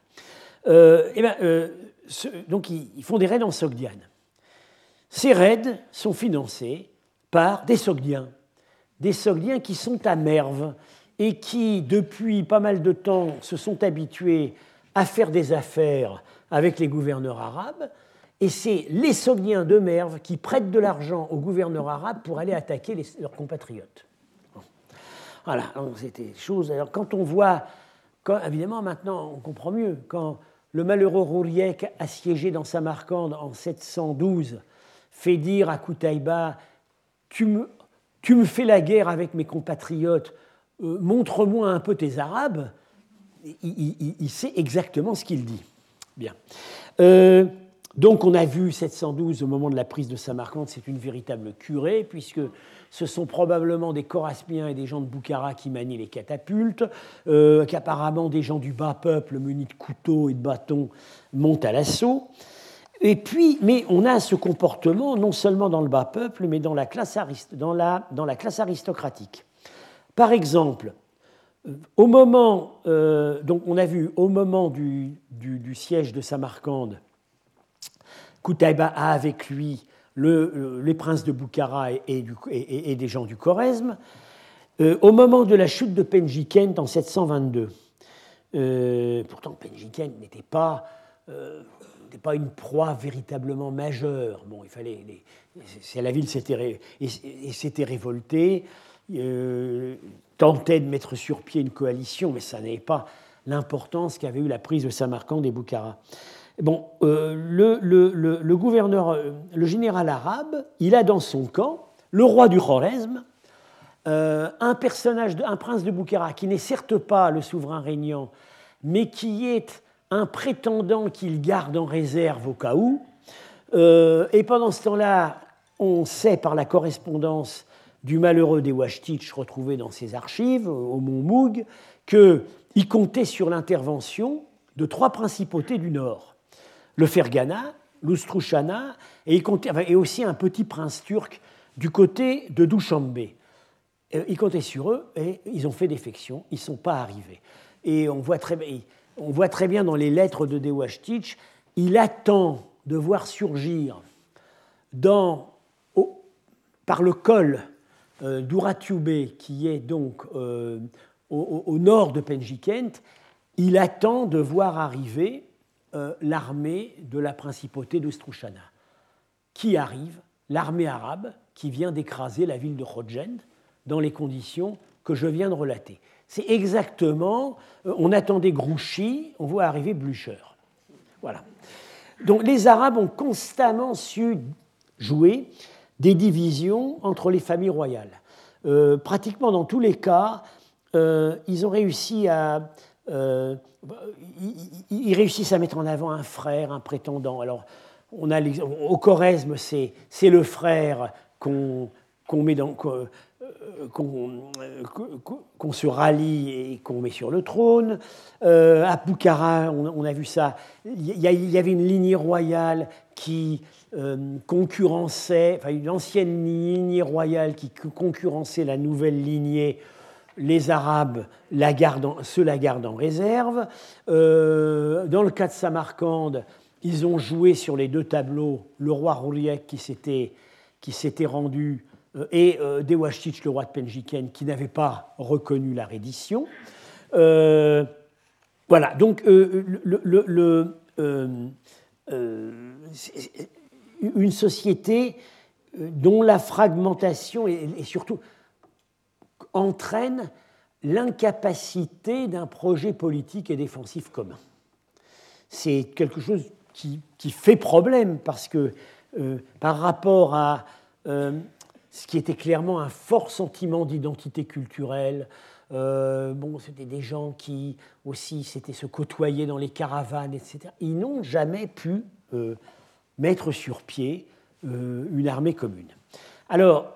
Donc, ils font des raids en Sogdiane. Ces raids sont financés par des Sogdiens qui sont à Merv et qui, depuis pas mal de temps, se sont habitués à faire des affaires avec les gouverneurs arabes, et c'est les Sogdiens de Merv qui prêtent de l'argent aux gouverneurs arabes pour aller attaquer leurs compatriotes. Voilà, c'était chose. Alors quand on voit Évidemment, maintenant, on comprend mieux. Quand le malheureux Rouriek, assiégé dans Samarcande en 712, fait dire à Koutaïba, tu me fais la guerre avec mes compatriotes, montre-moi un peu tes Arabes, il sait exactement ce qu'il dit. Bien. Donc on a vu 712 au moment de la prise de Samarcande, c'est une véritable curée, puisque ce sont probablement des Chorasmiens et des gens de Boukhara qui manient les catapultes, qu'apparemment des gens du bas peuple munis de couteaux et de bâtons montent à l'assaut. Et puis, mais on a ce comportement non seulement dans le bas peuple, mais dans la classe aristocratique. Par exemple, au moment, donc on a vu au moment du siège de Samarcande, Koutaïba a avec lui les princes de Boukhara et des gens du Khorezm. Au moment de la chute de Penjikent en 722, pourtant Penjikent n'était pas une proie véritablement majeure. Bon, il fallait, la ville s'était révoltée, tentait de mettre sur pied une coalition, mais ça n'avait pas l'importance qu'avait eu la prise de Samarcande et Boukhara. Bon, le gouverneur, le général arabe, il a dans son camp le roi du Khorezm, un prince de Boukhara qui n'est certes pas le souverain régnant, mais qui est un prétendant qu'il garde en réserve au cas où. Et pendant ce temps-là, on sait par la correspondance du malheureux Dewashtich retrouvé dans ses archives au mont Moug qu'il comptait sur l'intervention de 3 principautés du Nord. Le Fergana, l'Oustrouchana et aussi un petit prince turc du côté de Douchanbe. Il comptait sur eux et ils ont fait défection, ils ne sont pas arrivés. Et on voit très bien dans les lettres de Dewashtich, il attend de voir surgir par le col d'Uratiube, qui est donc au nord de Penjikent, il attend de voir arriver l'armée de la principauté d'Oustrouchana. Qui arrive? L'armée arabe qui vient d'écraser la ville de Khojend dans les conditions que je viens de relater. C'est exactement, on attendait Grouchy, on voit arriver Blücher. Voilà. Donc les Arabes ont constamment su jouer des divisions entre les familles royales. Pratiquement dans tous les cas, ils ont réussi à... ils réussissent à mettre en avant un frère, un prétendant. Alors, au Khorezm, c'est le frère qu'on met dans... qu'on se rallie et qu'on met sur le trône. À Boukhara, on a vu ça. Il y avait une lignée royale qui concurrençait, enfin une ancienne lignée royale qui concurrençait la nouvelle lignée. Les Arabes la gardent en réserve. Dans le cas de Samarcande, ils ont joué sur les 2 tableaux le roi Rouriek qui s'était rendu et Dewashtich, le roi de Penjikent, qui n'avait pas reconnu la reddition. Voilà, donc une société dont la fragmentation et surtout entraîne l'incapacité d'un projet politique et défensif commun. C'est quelque chose qui fait problème parce que par rapport à ce qui était clairement un fort sentiment d'identité culturelle, c'était des gens qui aussi se côtoyaient dans les caravanes, etc. Ils n'ont jamais pu mettre sur pied une armée commune. Alors,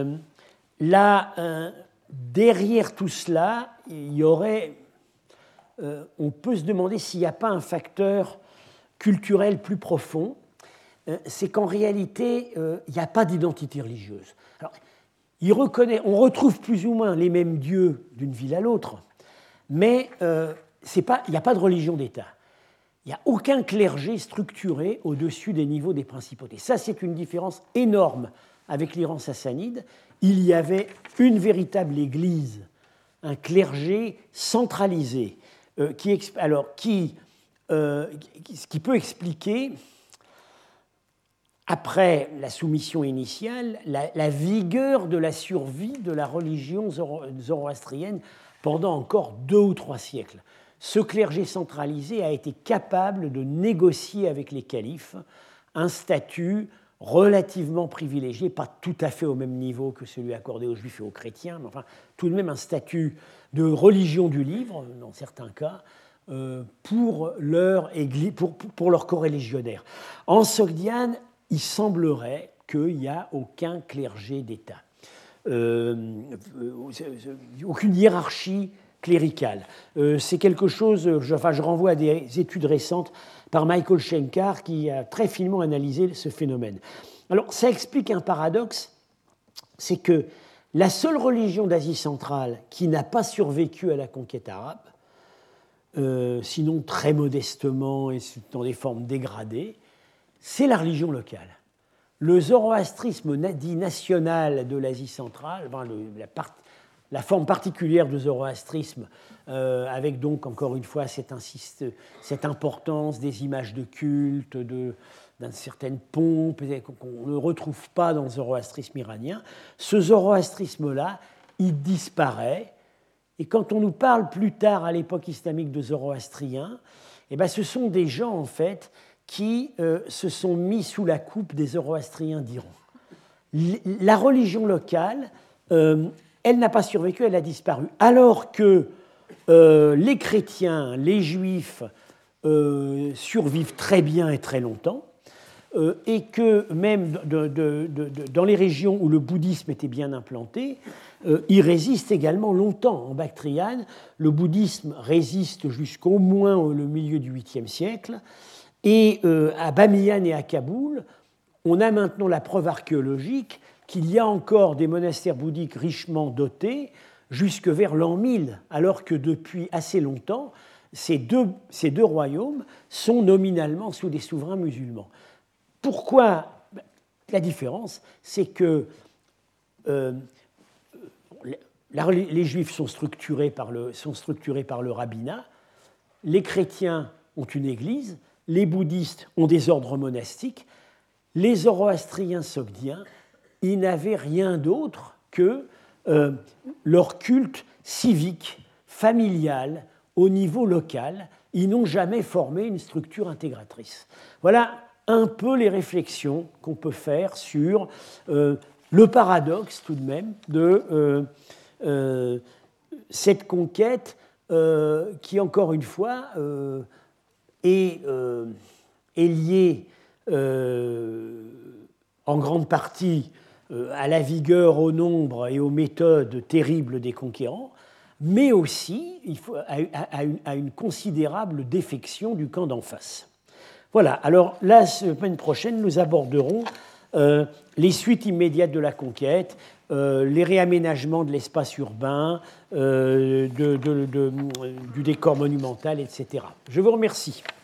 derrière tout cela, il y aurait... on peut se demander s'il n'y a pas un facteur culturel plus profond, c'est qu'en réalité, il n'y a pas d'identité religieuse. Alors, on retrouve plus ou moins les mêmes dieux d'une ville à l'autre, mais il n'y a pas de religion d'État. Il n'y a aucun clergé structuré au-dessus des niveaux des principautés. Ça, c'est une différence énorme avec l'Iran sassanide. Il y avait une véritable église, un clergé centralisé, qui peut expliquer, après la soumission initiale, la vigueur de la survie de la religion zoroastrienne pendant encore 2 ou 3 siècles. ce clergé centralisé a été capable de négocier avec les califes un statut relativement privilégié, pas tout à fait au même niveau que celui accordé aux juifs et aux chrétiens, mais enfin tout de même un statut de religion du livre, dans certains cas, pour leur corps religionnaire. En Sogdiane, il semblerait qu'il n'y a aucun clergé d'État, aucune hiérarchie cléricale. C'est quelque chose, je renvoie à des études récentes par Michael Schenkar qui a très finement analysé ce phénomène. Alors ça explique un paradoxe, c'est que la seule religion d'Asie centrale qui n'a pas survécu à la conquête arabe, sinon très modestement et dans des formes dégradées, c'est la religion locale. Le zoroastrisme dit national de l'Asie centrale, enfin, la forme particulière du zoroastrisme, avec donc encore une fois cette importance des images de culte, d'une certaine pompe qu'on ne retrouve pas dans le zoroastrisme iranien, ce zoroastrisme-là, il disparaît. Et quand on nous parle plus tard, à l'époque islamique, de zoroastriens, eh bien, ce sont des gens, en fait, qui se sont mis sous la coupe des zoroastriens d'Iran. La religion locale, elle n'a pas survécu, elle a disparu. Alors que les chrétiens, les juifs survivent très bien et très longtemps, et que même dans les régions où le bouddhisme était bien implanté, il résiste également longtemps. En Bactriane, le bouddhisme résiste jusqu'au moins le milieu du 8e siècle, et à Bamiyan et à Kaboul, on a maintenant la preuve archéologique qu'il y a encore des monastères bouddhiques richement dotés jusque vers l'an 1000, alors que depuis assez longtemps, ces deux royaumes sont nominalement sous des souverains musulmans. Pourquoi? La différence, c'est que les juifs sont structurés par le rabbinat, les chrétiens ont une église, les bouddhistes ont des ordres monastiques, les zoroastriens sogdiens, ils n'avaient rien d'autre que leur culte civique, familial, au niveau local. Ils n'ont jamais formé une structure intégratrice. Voilà un peu les réflexions qu'on peut faire sur le paradoxe tout de même de cette conquête qui, encore une fois, est liée en grande partie à la vigueur, au nombre et aux méthodes terribles des conquérants, mais aussi à une considérable défection du camp d'en face. Voilà, alors la semaine prochaine, nous aborderons les suites immédiates de la conquête, les réaménagements de l'espace urbain, du décor monumental, etc. Je vous remercie.